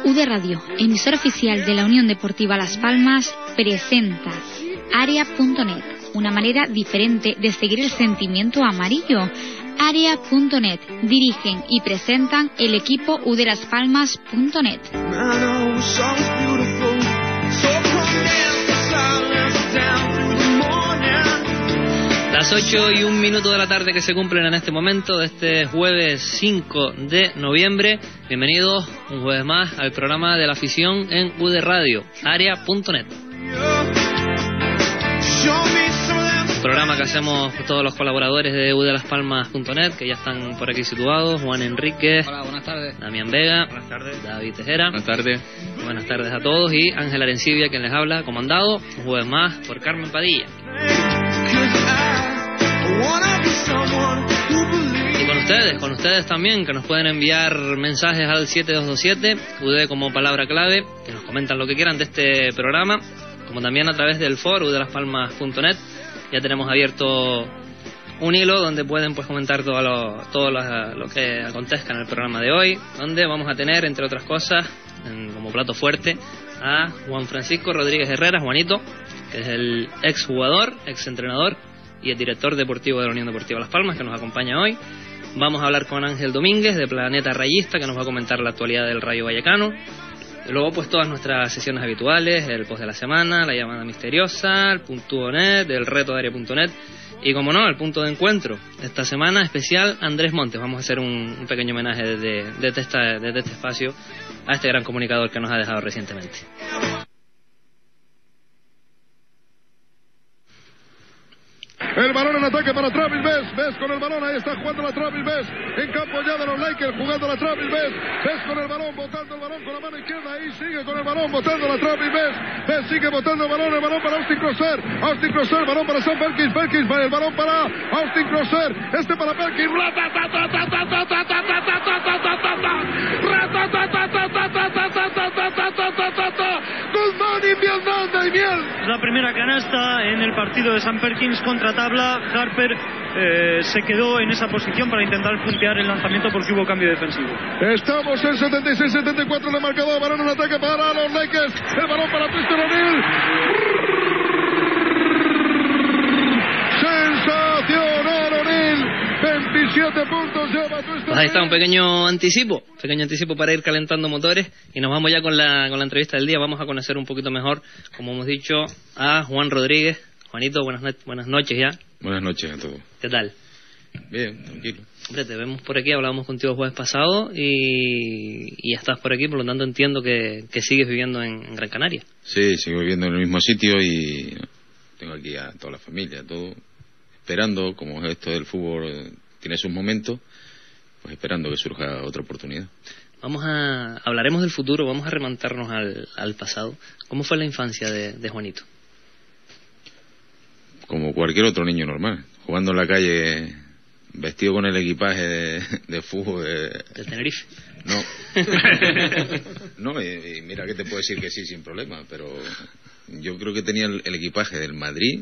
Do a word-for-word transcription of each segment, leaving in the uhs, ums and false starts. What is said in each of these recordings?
U D Radio, emisora oficial de la Unión Deportiva Las Palmas, presenta Área punto net, una manera diferente de seguir el sentimiento amarillo. Área punto net, dirigen y presentan el equipo U D Las Palmas punto net. Las ocho y un minuto de la tarde que se cumplen en este momento de este jueves cinco de noviembre. Bienvenidos un jueves más al programa de la afición en U D Radio, Área punto net. Un programa que hacemos todos los colaboradores de U D Las Palmas punto net, que ya están por aquí situados. Juan Enríquez. Hola, buenas tardes. Damián Vega. Buenas tardes. David Tejera. Buenas tardes. Buenas tardes a todos. Y Ángel Arencibia, quien les habla, comandado un jueves más por Carmen Padilla. Y con ustedes, con ustedes también, que nos pueden enviar mensajes al siete dos dos siete, U D como palabra clave, que nos comentan lo que quieran de este programa, como también a través del foro U D Las Palmas punto net. Ya tenemos abierto un hilo donde pueden pues comentar todo lo, todo lo, lo que acontezca en el programa de hoy, donde vamos a tener, entre otras cosas, en, como plato fuerte, a Juan Francisco Rodríguez Herrera, Juanito, que es el exjugador, exentrenador y el director deportivo de la Unión Deportiva Las Palmas, que nos acompaña hoy. Vamos a hablar con Ángel Domínguez, de Planeta Rayista, que nos va a comentar la actualidad del Rayo Vallecano. Y luego pues todas nuestras sesiones habituales, el post de la semana, la llamada misteriosa, el punto net, el reto de Área punto net y, como no, el punto de encuentro. Esta semana especial Andrés Montes. Vamos a hacer un, un pequeño homenaje desde, desde, esta, desde este espacio a este gran comunicador que nos ha dejado recientemente. El balón en ataque para Travis Best. Best con el balón, ahí está jugando la Travis Best. En campo ya de los Lakers, jugando la Travis Best. Best con el balón, botando el balón con la mano izquierda. Ahí sigue con el balón, botando la Travis Best. Best sigue botando el balón, el balón para Austin Crosser. Austin Crosser, el balón para Sam Perkins. Perkins, el balón para Austin Crosser. Este para Perkins. Good morning, Vietnam, y miel. La primera canasta en el partido de Sam Perkins contra tabla. Harper eh, se quedó en esa posición para intentar puntear el lanzamiento porque hubo cambio defensivo. Estamos en setenta y seis setenta y cuatro de marcador. Balón en ataque para los Lakers. El balón para Tristan O'Neal. Sensacional O'Neal. veintisiete puntos lleva Tristan. Pues ahí está un pequeño anticipo, pequeño anticipo para ir calentando motores, y nos vamos ya con la con la entrevista del día. Vamos a conocer un poquito mejor, como hemos dicho, a Juan Rodríguez. Juanito, buenas, no buenas noches ya. Buenas noches a todos. ¿Qué tal? Bien, tranquilo. Hombre, te vemos por aquí, hablábamos contigo el jueves pasado y, y ya estás por aquí, por lo tanto entiendo que, que sigues viviendo en, en Gran Canaria. Sí, sigo viviendo en el mismo sitio y tengo aquí a toda la familia, todo esperando, como esto del fútbol tiene sus momentos, pues esperando que surja otra oportunidad. Vamos a, hablaremos del futuro, vamos a remontarnos al, al pasado. ¿Cómo fue la infancia de, de Juanito? Como cualquier otro niño normal, jugando en la calle, vestido con el equipaje de, de fútbol de... ¿Del Tenerife? No. No, y, y mira que te puedo decir que sí, sin problema, pero yo creo que tenía el, el equipaje del Madrid,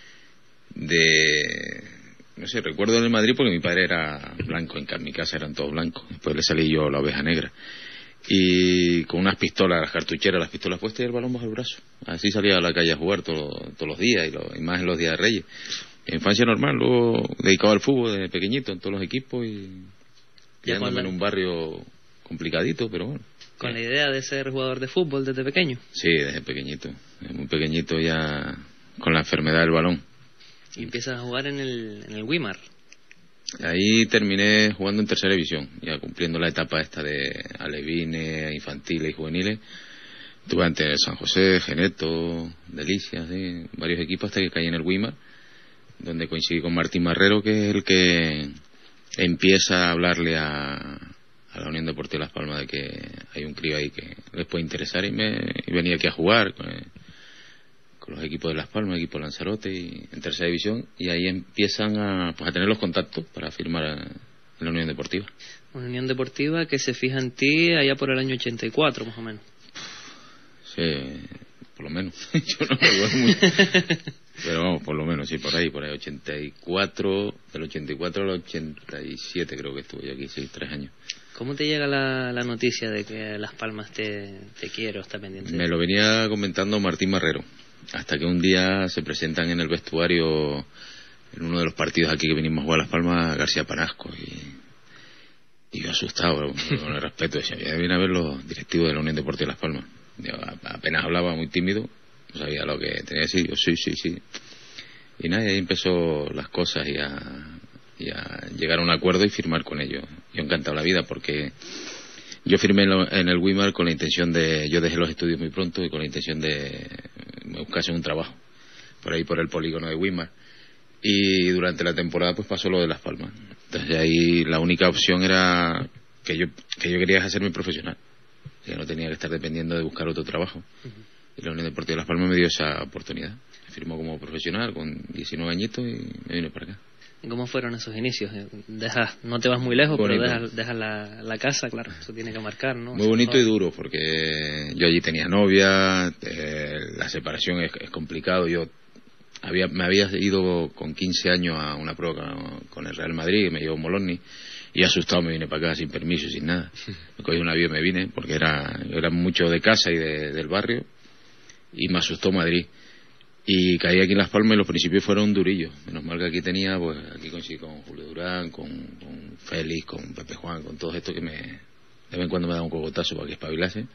de... No sé, recuerdo del Madrid porque mi padre era blanco, en mi casa eran todos blancos, después le salí yo la oveja negra. Y con unas pistolas, las cartucheras, las pistolas puestas y el balón bajo el brazo. Así salía a la calle a jugar todo, todos los días, y, lo, y más en los días de Reyes. Infancia normal, luego dedicado al fútbol desde pequeñito en todos los equipos y quedándome en un barrio complicadito, pero bueno. ¿Con la idea de ser jugador de fútbol desde pequeño? Sí, desde pequeñito, desde muy pequeñito ya con la enfermedad del balón. Y empiezas a jugar en el, en el Weimar. Ahí terminé jugando en tercera división, ya cumpliendo la etapa esta de alevines, infantiles y juveniles. Estuve ante San José, Geneto, Delicias, ¿sí? Varios equipos hasta que caí en el Weimar, donde coincidí con Martín Marrero, que es el que empieza a hablarle a, a la Unión Deportiva Las Palmas de que hay un crío ahí que les puede interesar, y, me, y venía aquí a jugar con, el, con los equipos de Las Palmas, equipo de Lanzarote y en tercera división, y ahí empiezan a, pues, a tener los contactos para firmar a, en la Unión Deportiva. Una Unión Deportiva que se fija en ti allá por el año ochenta y cuatro, más o menos. Sí, por lo menos. Yo no recuerdo mucho. Pero vamos, por lo menos, sí, por ahí, por ahí, ochenta y cuatro, del ochenta y cuatro al ochenta y siete creo que estuve yo aquí, sí, tres años. ¿Cómo te llega la, la noticia de que Las Palmas te, te quiere o está pendiente? Me lo venía comentando Martín Marrero, hasta que un día se presentan en el vestuario, en uno de los partidos aquí que vinimos a jugar a Las Palmas, García Panasco, y, y yo asustado, con el respeto, decía, ya viene a ver los directivos de la Unión Deportiva de Las Palmas. Yo apenas hablaba, muy tímido, no sabía lo que tenía que decir, yo sí, sí, sí. Y nada, ahí empezó las cosas y a, y a llegar a un acuerdo y firmar con ellos. Yo encantado la vida porque yo firmé en, lo, en el Weimar con la intención de, yo dejé los estudios muy pronto y con la intención de buscarse un trabajo por ahí por el polígono de Weimar. Y durante la temporada pues pasó lo de Las Palmas. Entonces ahí la única opción era que yo, que yo quería hacerme profesional. Que no tenía que estar dependiendo de buscar otro trabajo. Uh-huh. Y la Unión Deportiva de Las Palmas me dio esa oportunidad. Me firmó como profesional con diecinueve añitos y me vine para acá. ¿Y cómo fueron esos inicios? Dejas, no te vas muy lejos, bonito. Pero dejas, dejas la, la casa, claro, eso tiene que marcar, ¿no? Muy bonito y duro, porque yo allí tenía novia, eh, la separación es, es complicado. Yo había, me había ido con quince años a una prueba con el Real Madrid, me llevó Moloni. Y asustado me vine para acá sin permiso, sin nada. Me cogí un avión y me vine, porque era, era mucho de casa y de, del barrio, y me asustó Madrid. Y caí aquí en Las Palmas y los principios fueron durillos. Menos mal que aquí tenía, pues aquí coincidí con Julio Durán, con, con Félix, con Pepe Juan, con todos estos que me, de vez en cuando me daban un cogotazo para que espabilase.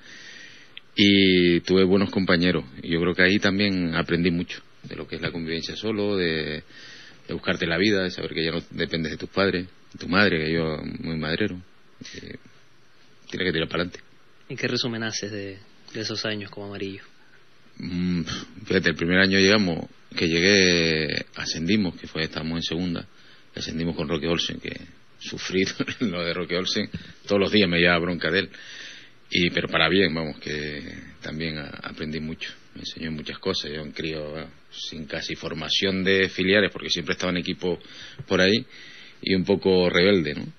Y tuve buenos compañeros. Y yo creo que ahí también aprendí mucho de lo que es la convivencia solo, de, de buscarte la vida, de saber que ya no dependes de tus padres. Tu madre, que yo muy madrero, eh, tiene que tirar para adelante. ¿Y qué resumen haces de, de esos años como amarillo? Mm, fíjate, el primer año llegamos, que llegué, ascendimos, que fue, estábamos en segunda, ascendimos con Roque Olsen, que sufrí lo de Roque Olsen, todos los días me llevaba bronca de él, y, pero para bien, vamos, que también a, aprendí mucho, me enseñó muchas cosas. Yo un crío bueno, sin casi formación de filiales, porque siempre estaba en equipo por ahí, y un poco rebelde, ¿no?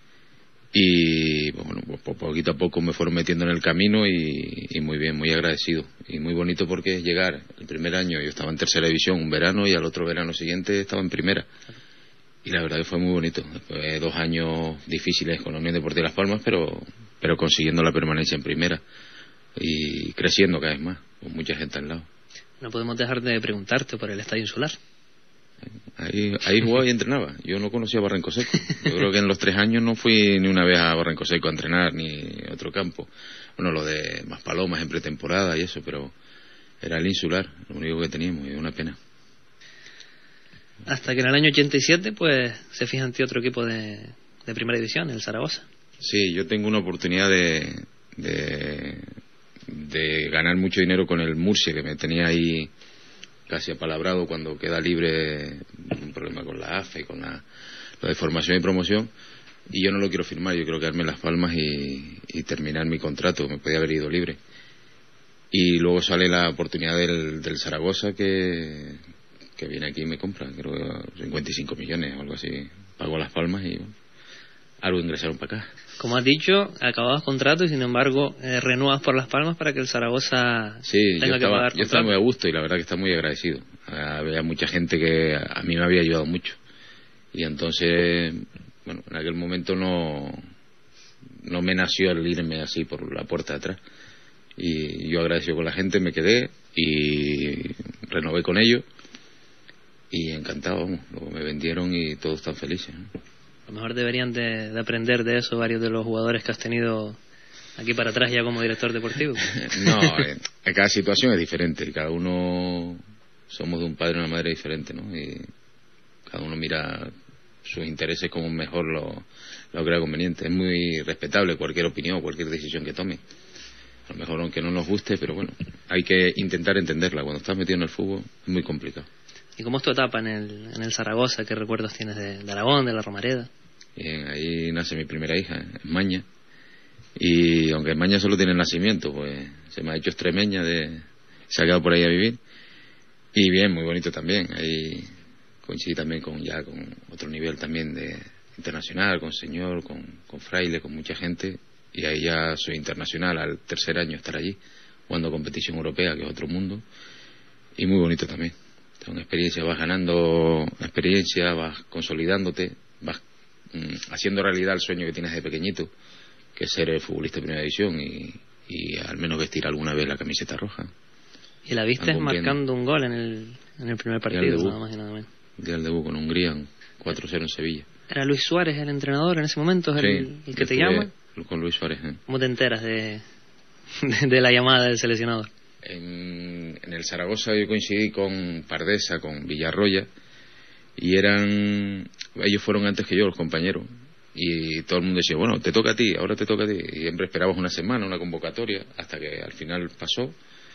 Y bueno, pues poquito a poco me fueron metiendo en el camino y, y muy bien, muy agradecido y muy bonito, porque es llegar el primer año yo estaba en tercera división un verano y al otro verano siguiente estaba en primera, y la verdad que fue muy bonito. Después de dos años difíciles con la Unión Deportiva de Las Palmas, pero pero consiguiendo la permanencia en primera y creciendo cada vez más con mucha gente al lado. No podemos dejar de preguntarte por el Estadio Insular. Ahí, ahí jugaba y entrenaba. Yo no conocía Barranco Seco. Yo creo que en los tres años no fui ni una vez a Barranco Seco a entrenar, ni a otro campo. Bueno, lo de Maspalomas en pretemporada y eso, pero era el Insular, lo único que teníamos, y una pena. Hasta que en el año ochenta y siete, pues, se fija ante otro equipo de, de primera división, el Zaragoza. Sí, yo tengo una oportunidad de, de, de ganar mucho dinero con el Murcia, que me tenía ahí casi apalabrado cuando queda libre, un problema con la A F E y con la, la de formación y promoción, y yo no lo quiero firmar. Yo quiero quedarme en Las Palmas y, y terminar mi contrato. Me podía haber ido libre, y luego sale la oportunidad del, del Zaragoza, que, que viene aquí y me compra, creo que cincuenta y cinco millones o algo así, pago Las Palmas y bueno, algo ingresaron para acá. Como has dicho, acababas contrato y sin embargo eh, renuevas por Las Palmas para que el Zaragoza sí, tenga yo estaba, que pagar contrato. Yo estaba muy a gusto y la verdad que está muy agradecido. Había mucha gente que a mí me había ayudado mucho, y entonces, bueno, en aquel momento no no me nació el irme así por la puerta de atrás, y yo agradecido con la gente, me quedé y renové con ellos y encantado, vamos. Luego me vendieron y todos están felices, ¿no? A lo mejor deberían de, de aprender de eso varios de los jugadores que has tenido aquí para atrás ya como director deportivo. No, eh, cada situación es diferente y cada uno somos de un padre y una madre diferente, ¿no? Y cada uno mira sus intereses como mejor lo, lo crea conveniente. Es muy respetable cualquier opinión, cualquier decisión que tome. A lo mejor aunque no nos guste, pero bueno, hay que intentar entenderla. Cuando estás metido en el fútbol es muy complicado. ¿Y cómo es tu etapa en el, en el Zaragoza? ¿Qué recuerdos tienes de, de Aragón, de la Romareda? Bien, ahí nace mi primera hija, en Maña. Y aunque en Maña solo tiene nacimiento, pues se me ha hecho extremeña, de, se ha quedado por ahí a vivir. Y bien, muy bonito también. Ahí coincidí también con ya con otro nivel también de internacional, con señor, con, con fraile, con mucha gente. Y ahí ya soy internacional al tercer año estar allí, jugando competición europea, que es otro mundo. Y muy bonito también. son experiencias, vas ganando experiencia, vas consolidándote, vas mm, haciendo realidad el sueño que tienes de pequeñito, que es ser el futbolista de primera división y, y al menos vestir alguna vez la camiseta roja. Y la viste marcando un gol en el, en el primer partido, nada más y nada menos. Día del debut con Hungría, cuatro cero en Sevilla. ¿Era Luis Suárez el entrenador en ese momento? ¿Es sí, el, el que te llama? Con Luis Suárez. ¿eh? ¿Cómo te enteras de, de, de la llamada del seleccionador? En, en el Zaragoza yo coincidí con Pardesa, con Villarroya, y eran... ellos fueron antes que yo, los compañeros. Y todo el mundo decía, bueno, te toca a ti, ahora te toca a ti. Y siempre esperabas una semana, una convocatoria, hasta que al final pasó.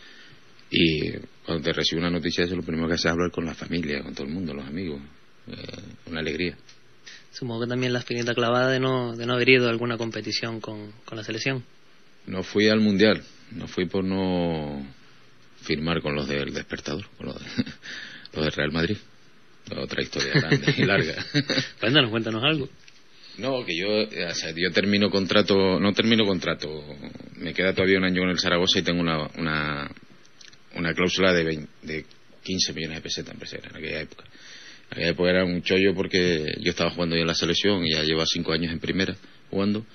Y cuando te recibe una noticia, eso lo primero que haces es hablar con la familia, con todo el mundo, los amigos. Eh, una alegría. Supongo que también la espinita clavada de no, de no haber ido a alguna competición con, con la selección. No fui al Mundial, no fui por no firmar con los del Despertador, con los, de, los del Real Madrid. Otra historia grande y larga. Cuéntanos, cuéntanos algo. No, que yo, o sea, yo termino contrato, no termino contrato, me queda todavía un año con el Zaragoza y tengo una una, una cláusula de, veinte, de quince millones de pesetas en aquella época. En aquella época era un chollo porque yo estaba jugando ya en la selección y ya lleva cinco años en primera jugando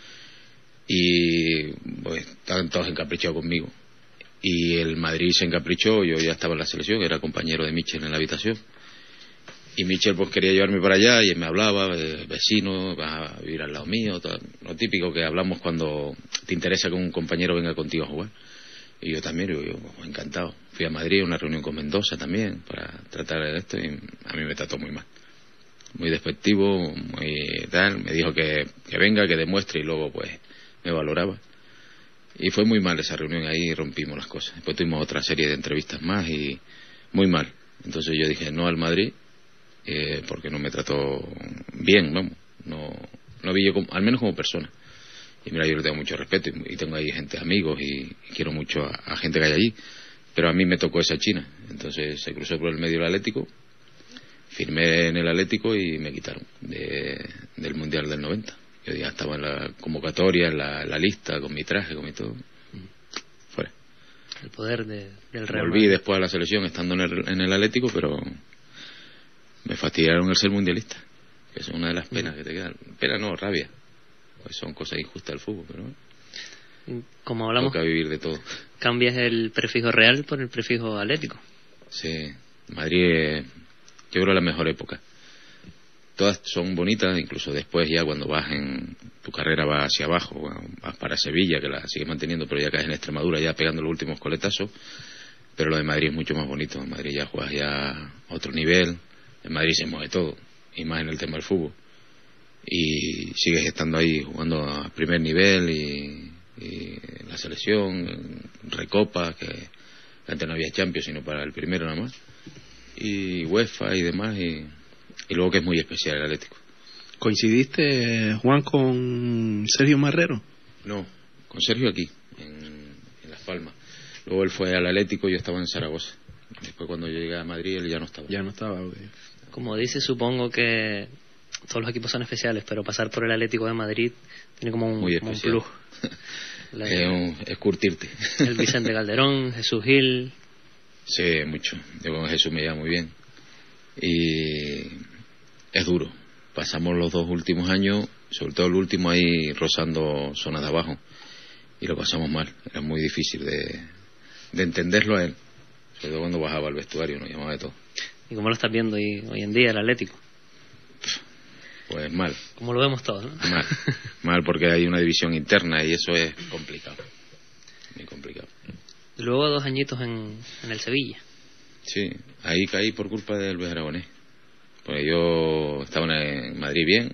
y pues estaban todos encaprichados conmigo. Y el Madrid se encaprichó, yo ya estaba en la selección, era compañero de Michel en la habitación. Y Michel pues quería llevarme para allá y él me hablaba, eh, vecino, vas a vivir al lado mío, todo, lo típico que hablamos cuando te interesa que un compañero venga contigo a jugar. Y yo también, yo, yo pues, encantado. Fui a Madrid a una reunión con Mendoza también para tratar de esto y a mí me trató muy mal. Muy despectivo, muy tal, me dijo que, que venga, que demuestre y luego pues me valoraba. Y fue muy mal esa reunión, ahí rompimos las cosas. Después tuvimos otra serie de entrevistas más y muy mal. Entonces yo dije no al Madrid. Eh, porque no me trató bien, vamos, no, no vi yo como, al menos como persona. Y mira, yo le tengo mucho respeto y, y tengo ahí gente, amigos y, y quiero mucho a, a gente que hay allí, pero a mí me tocó esa China. Entonces se cruzó por el medio del Atlético, firmé en el Atlético y me quitaron de, del Mundial del noventa. Yo ya estaba en la convocatoria, en la, la lista, con mi traje, con mi todo. Fuera. El poder de, del Real Volví después a la selección estando en el, en el Atlético, pero me fastidiaron el ser mundialista, que es una de las penas que te quedan. Pena no, rabia, pues son cosas injustas del fútbol, pero como hablamos, toca vivir de todo. ¿Cambias el prefijo real por el prefijo atlético? Sí, Madrid es, yo creo, la mejor época. Todas son bonitas, incluso después ya cuando vas en tu carrera vas hacia abajo, vas para Sevilla, que la sigues manteniendo, pero ya caes en Extremadura ya pegando los últimos coletazos. Pero lo de Madrid es mucho más bonito. En Madrid ya juegas ya a otro nivel. En Madrid se mueve todo, y más en el tema del fútbol. Y sigues estando ahí jugando a primer nivel y, y la selección, Recopa, que antes no había Champions sino para el primero nada más. Y UEFA y demás, y, y luego que es muy especial el Atlético. ¿Coincidiste, Juan, con Sergio Marrero? No, con Sergio aquí, en, en Las Palmas. Luego él fue al Atlético y yo estaba en Zaragoza. Después cuando yo llegué a Madrid él ya no estaba. Ya no estaba, okay. Como dice, supongo que todos los equipos son especiales, pero pasar por el Atlético de Madrid tiene como un, como un plus. La, es, un, es curtirte. El Vicente Calderón, Jesús Gil. Sí, mucho. Yo con Jesús me llevo muy bien. Y es duro. Pasamos los dos últimos años, sobre todo el último ahí rozando zonas de abajo. Y lo pasamos mal. Era muy difícil de, de entenderlo a él. Sobre todo cuando bajaba al vestuario, nos llamaba de todo. ¿Y cómo lo estás viendo hoy, hoy en día el Atlético? Pues mal. Como lo vemos todos, ¿no? Mal, mal porque hay una división interna y eso es complicado. Muy complicado. Y luego dos añitos en, en el Sevilla. Sí, ahí caí por culpa del Luis Aragonés. Porque yo estaba en Madrid bien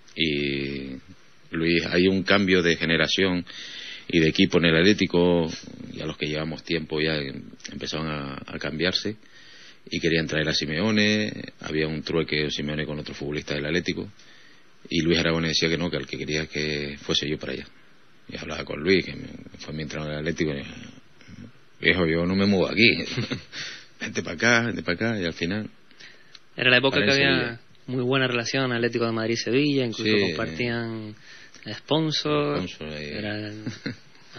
y Luis, hay un cambio de generación y de equipo en el Atlético, ya los que llevamos tiempo ya empezaron a, a cambiarse y querían traer a Simeone, había un trueque de Simeone con otro futbolista del Atlético y Luis Aragonés decía que no, que el que quería que fuese yo para allá. Y hablaba con Luis, que me, fue mi entrenador del Atlético, y dije, viejo, yo no me muevo aquí, vente para acá, vente para acá, y al final... Era la época que había Sevilla. Muy buena relación Atlético de Madrid-Sevilla, incluso sí, compartían sponsors, sponsor, era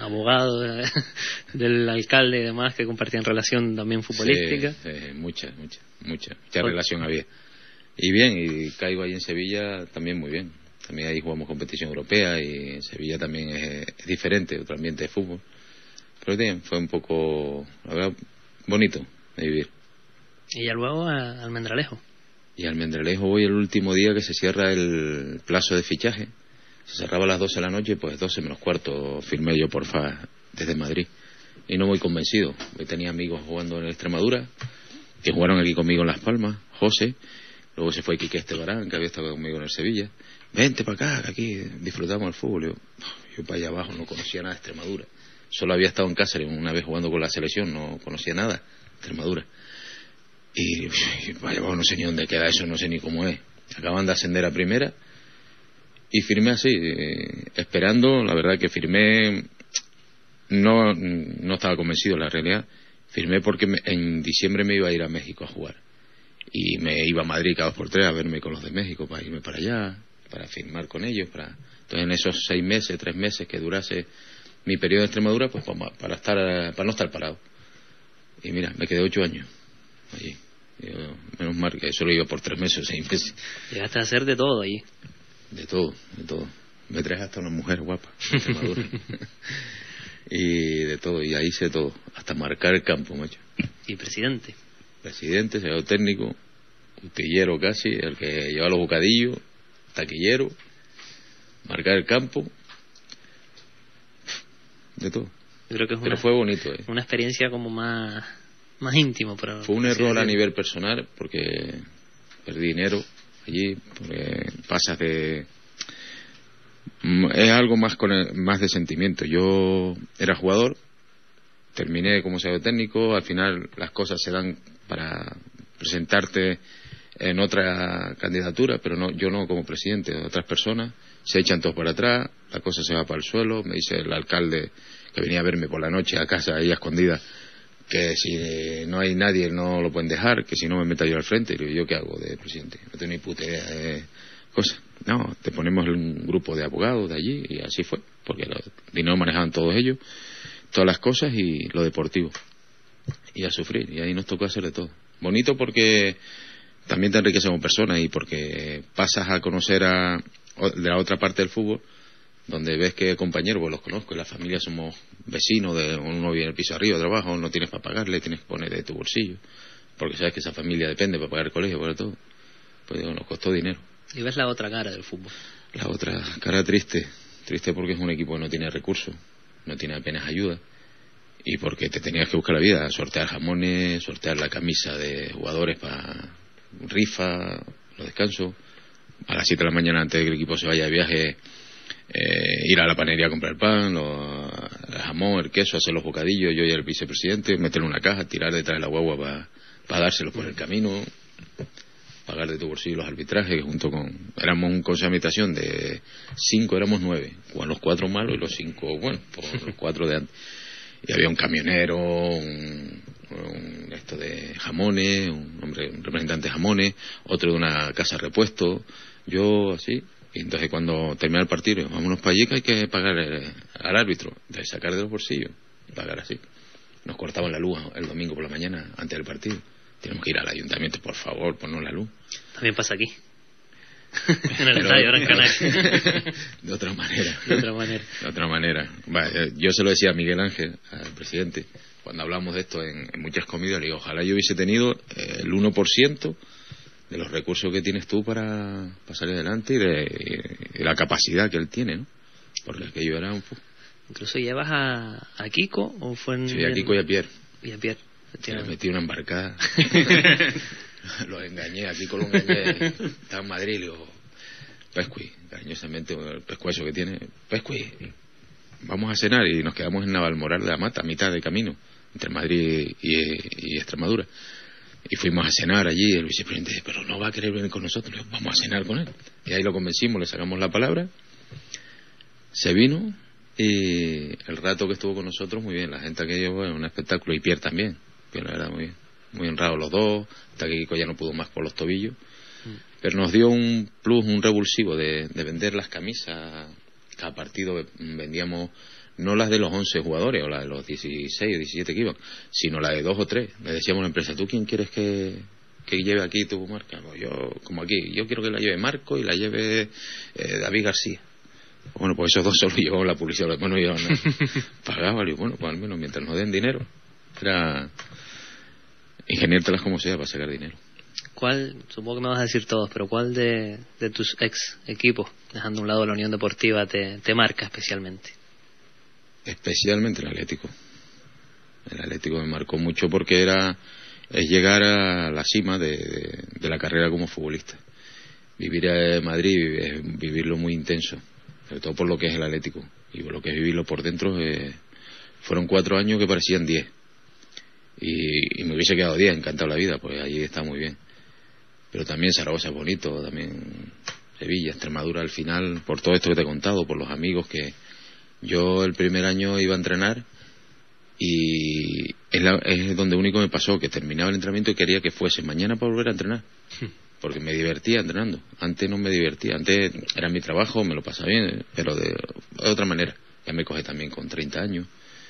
abogado de, del alcalde y demás, que compartían relación también futbolística. Sí, sí, mucha, mucha, mucha, mucha relación había. Y bien, y caigo ahí en Sevilla también muy bien. También ahí jugamos competición europea y en Sevilla también es, es diferente, otro ambiente de fútbol. Pero bien, fue un poco, la verdad, bonito de vivir. Y ya luego a Almendralejo. Y Almendralejo voy el último día que se cierra el plazo de fichaje. Se cerraba a las doce de la noche, pues doce menos cuarto firmé yo por F A desde Madrid. Y no muy convencido. Yo tenía amigos jugando en Extremadura, que jugaron aquí conmigo en Las Palmas, José. Luego se fue Quique Estebarán, que había estado conmigo en el Sevilla. Vente para acá, que aquí disfrutamos el fútbol. Yo, yo para allá abajo no conocía nada de Extremadura. Solo había estado en Cáceres una vez jugando con la selección, no conocía nada de Extremadura. Y, y para allá abajo no sé ni dónde queda eso, no sé ni cómo es. Acaban de ascender a primera y firmé así, eh, esperando. La verdad que firmé, no, no estaba convencido, la realidad. Firmé porque me, en diciembre me iba a ir a México a jugar. Y me iba a Madrid cada dos por tres a verme con los de México, para irme para allá, para firmar con ellos. Para... Entonces en esos seis meses, tres meses que durase mi periodo de Extremadura, pues para, para, estar, para no estar parado. Y mira, me quedé ocho años allí. Yo, menos mal que solo iba por tres meses o seis meses. Llegaste a hacer de todo allí. De todo, de todo. Me traje hasta una mujer guapa de Extremadura. Y de todo, y ahí hice todo, hasta marcar el campo, macho. Y presidente. Presidente, secretario técnico, utillero casi, el que lleva los bocadillos, taquillero, marcar el campo, de todo. Yo creo que es Pero una, fue bonito, ¿eh? Una experiencia como más, más íntima. Pero fue un error a nivel personal, porque perdí dinero allí, porque pasas de... Es algo más, con el, más de sentimiento. Yo era jugador, terminé como secretario técnico, al final las cosas se dan para presentarte en otra candidatura, pero no, yo no como presidente, otras personas se echan todos para atrás, la cosa se va para el suelo. Me dice el alcalde que venía a verme por la noche a casa ahí a escondida, que si no hay nadie no lo pueden dejar, que si no me meta yo al frente. Y digo, ¿yo qué hago de presidente? No tengo ni puta idea de cosas. No, te ponemos un grupo de abogados de allí, y así fue, porque el dinero manejaban todos ellos, todas las cosas y lo deportivo. Y a sufrir, y ahí nos tocó hacer de todo. Bonito porque también te enriquece como persona, y porque pasas a conocer a de la otra parte del fútbol, donde ves que compañeros, pues los conozco, y la familia somos vecinos, de uno vive en el piso arriba, trabaja, no tienes para pagarle, tienes que poner de tu bolsillo, porque sabes que esa familia depende para pagar el colegio, para todo. Pues digo, nos costó dinero. Y ves la otra cara del fútbol. La otra cara triste, triste porque es un equipo que no tiene recursos, no tiene apenas ayuda, y porque te tenías que buscar la vida, sortear jamones, sortear la camisa de jugadores para rifa, los descansos, a las siete de la mañana antes de que el equipo se vaya de viaje, eh, ir a la panadería a comprar el pan, los, el jamón, el queso, hacer los bocadillos, yo y el vicepresidente, meterlo en una caja, tirar detrás de la guagua para pa dárselos por el camino, pagar de tu bolsillo los arbitrajes, que junto con... Éramos un consejo de administración de cinco, éramos nueve, con los cuatro malos y los cinco, bueno, por los cuatro de antes. Y había un camionero, un, un esto de jamones, un hombre, un representante de jamones, otro de una casa de repuesto, yo así. Y entonces cuando termina el partido, vámonos para allí que hay que pagar el, al árbitro, de sacar de los bolsillos y pagar así. Nos cortaban la luz el domingo por la mañana antes del partido. Tenemos que ir al ayuntamiento, por favor, ponnos la luz. También pasa aquí. En el estadio, ahora en Canarias. De otra manera. De otra manera. De otra manera. Vale, yo se lo decía a Miguel Ángel, al presidente, cuando hablamos de esto en, en muchas comidas, le digo, ojalá yo hubiese tenido eh, el uno por ciento de los recursos que tienes tú para, para salir adelante y de, de la capacidad que él tiene, ¿no? Porque aquello era un... Incluso llevas a, a Kiko, o fue en... Sí, a Kiko y a Pierre. Y a Pierre. Se les metí una embarcada. Los engañé, a Kiko lo engañé. Estaba en Madrid y le digo, Pesqui, cariñosamente, el pescuezo que tiene, Pesqui, vamos a cenar. Y nos quedamos en Navalmoral de la Mata, a mitad de camino, entre Madrid y, y Extremadura. Y fuimos a cenar allí, el vicepresidente dice, pero no va a querer venir con nosotros. Le digo, vamos a cenar con él. Y ahí lo convencimos, le sacamos la palabra, se vino, y el rato que estuvo con nosotros, muy bien, la gente que llevó, bueno, un espectáculo, y Pierre también. Pero la verdad, muy bien, muy honrados los dos, hasta que Kiko ya no pudo más por los tobillos, mm. Pero nos dio un plus, un revulsivo de, de vender las camisas. Cada partido vendíamos no las de los once jugadores o las de los dieciséis o diecisiete que iban, sino la de dos o tres. Le decíamos a la empresa, ¿tú quién quieres que, que lleve aquí tu marca? Pues yo, como aquí, yo quiero que la lleve Marco y la lleve eh, David García. Bueno, pues esos dos solo llevaban la publicidad, los demás no llevaban nada. Pagaban, y bueno, pues al menos mientras nos den dinero, era ingeniártelas como sea para sacar dinero. ¿Cuál, supongo que me vas a decir todos, pero cuál de, de tus ex equipos, dejando a un lado la Unión Deportiva, te, te marca especialmente? Especialmente el Atlético. El Atlético me marcó mucho porque era es llegar a la cima de, de, de la carrera como futbolista. Vivir en Madrid es vivirlo muy intenso, sobre todo por lo que es el Atlético, y por lo que es vivirlo por dentro. Eh, fueron cuatro años que parecían diez, y, y me hubiese quedado diez, encantado la vida, pues allí está muy bien. Pero también Zaragoza es bonito, también Sevilla, Extremadura al final, por todo esto que te he contado, por los amigos que yo el primer año iba a entrenar, y es, la, es donde único me pasó que terminaba el entrenamiento y quería que fuese mañana para volver a entrenar, porque me divertía entrenando. Antes no me divertía, antes era mi trabajo, me lo pasaba bien, pero de, de otra manera. Ya me cogí también con treinta años.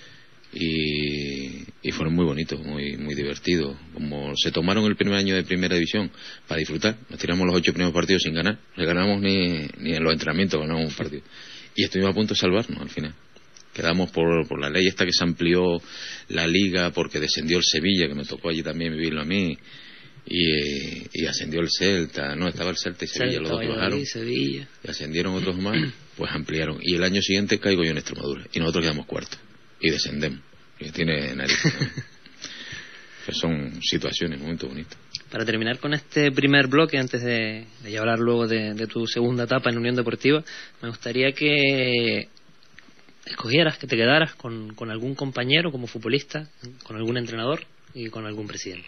Y, y fueron muy bonitos, muy muy divertidos. Como se tomaron el primer año de primera división para disfrutar, nos tiramos los ocho primeros partidos sin ganar, no ganamos ni, ni en los entrenamientos, ganamos un partido, y estuvimos a punto de salvarnos al final. Quedamos por, por la ley esta que se amplió la liga, porque descendió el Sevilla, que me tocó allí también vivirlo a mí, y, y ascendió el Celta, no, estaba el Celta y Sevilla, Celta, los dos bajaron, Sevilla. Y ascendieron otros más, pues ampliaron, y el año siguiente caigo yo en Extremadura, y nosotros quedamos cuartos y descendemos, que tiene narices, ¿no? Que son situaciones, momentos bonitos. Para terminar con este primer bloque, antes de, de hablar luego de, de tu segunda etapa en Unión Deportiva, me gustaría que escogieras, que te quedaras con, con algún compañero como futbolista, con algún entrenador y con algún presidente.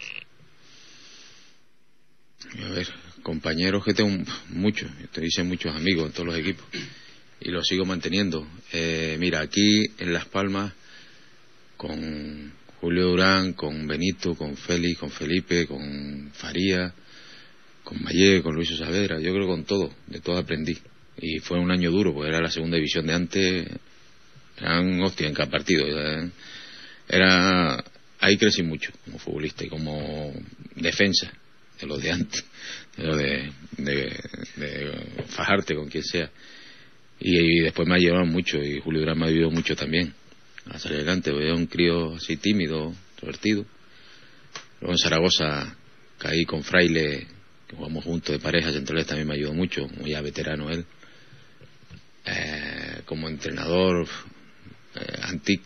A ver, compañeros que tengo muchos, te hice muchos amigos en todos los equipos y los sigo manteniendo. Eh, mira, aquí en Las Palmas, con Julio Durán, con Benito, con Félix, con Felipe, con Faría, con Mayé, con Luis Saavedra, yo creo que con todo, de todo aprendí. Y fue un año duro, porque era la segunda división de antes, eran hostia en cada partido. Era, ahí crecí mucho como futbolista y como defensa de los de antes, de lo de, de, de fajarte con quien sea. Y, y después me ha llevado mucho, y Julio Durán me ha ayudado mucho también a salir adelante, porque era un crío así tímido, introvertido. Luego en Zaragoza caí con Fraile, que jugamos juntos de pareja centrales, también me ayudó mucho, muy ya veterano él. Eh, como entrenador, eh, Antic,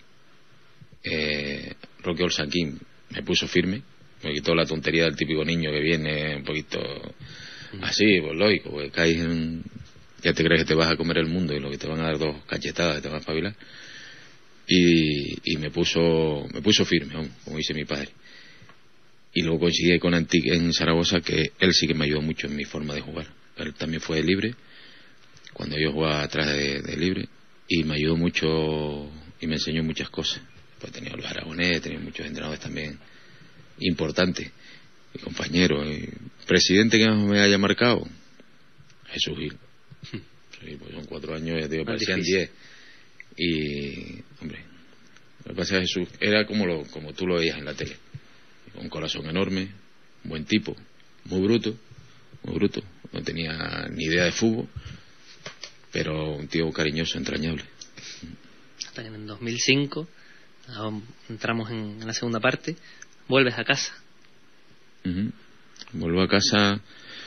eh, Roque Olsanquín me puso firme, me quitó la tontería del típico niño que viene un poquito así, pues lógico, porque caes en, ya te crees que te vas a comer el mundo y lo que te van a dar dos cachetadas y te van a espabilar. Y, y me puso me puso firme, como dice mi padre. Y luego coincidí con Antic en Zaragoza, que él sí que me ayudó mucho en mi forma de jugar. Él también fue de libre, cuando yo jugaba atrás de, de libre, y me ayudó mucho y me enseñó muchas cosas. Pues tenía a Luis Aragonés, tenía muchos entrenadores también importantes y compañeros. Y presidente que más me haya marcado, Jesús Gil. Sí, pues son cuatro años, ya te digo, parecían diez. Y, hombre, lo que pasa es que Jesús era como, lo, como tú lo veías en la tele, un corazón enorme, un buen tipo, muy bruto, muy bruto, no tenía ni idea de fútbol, pero un tío cariñoso, entrañable. Hasta que en dos mil cinco, entramos en, en la segunda parte, vuelves a casa. Uh-huh. Vuelvo a casa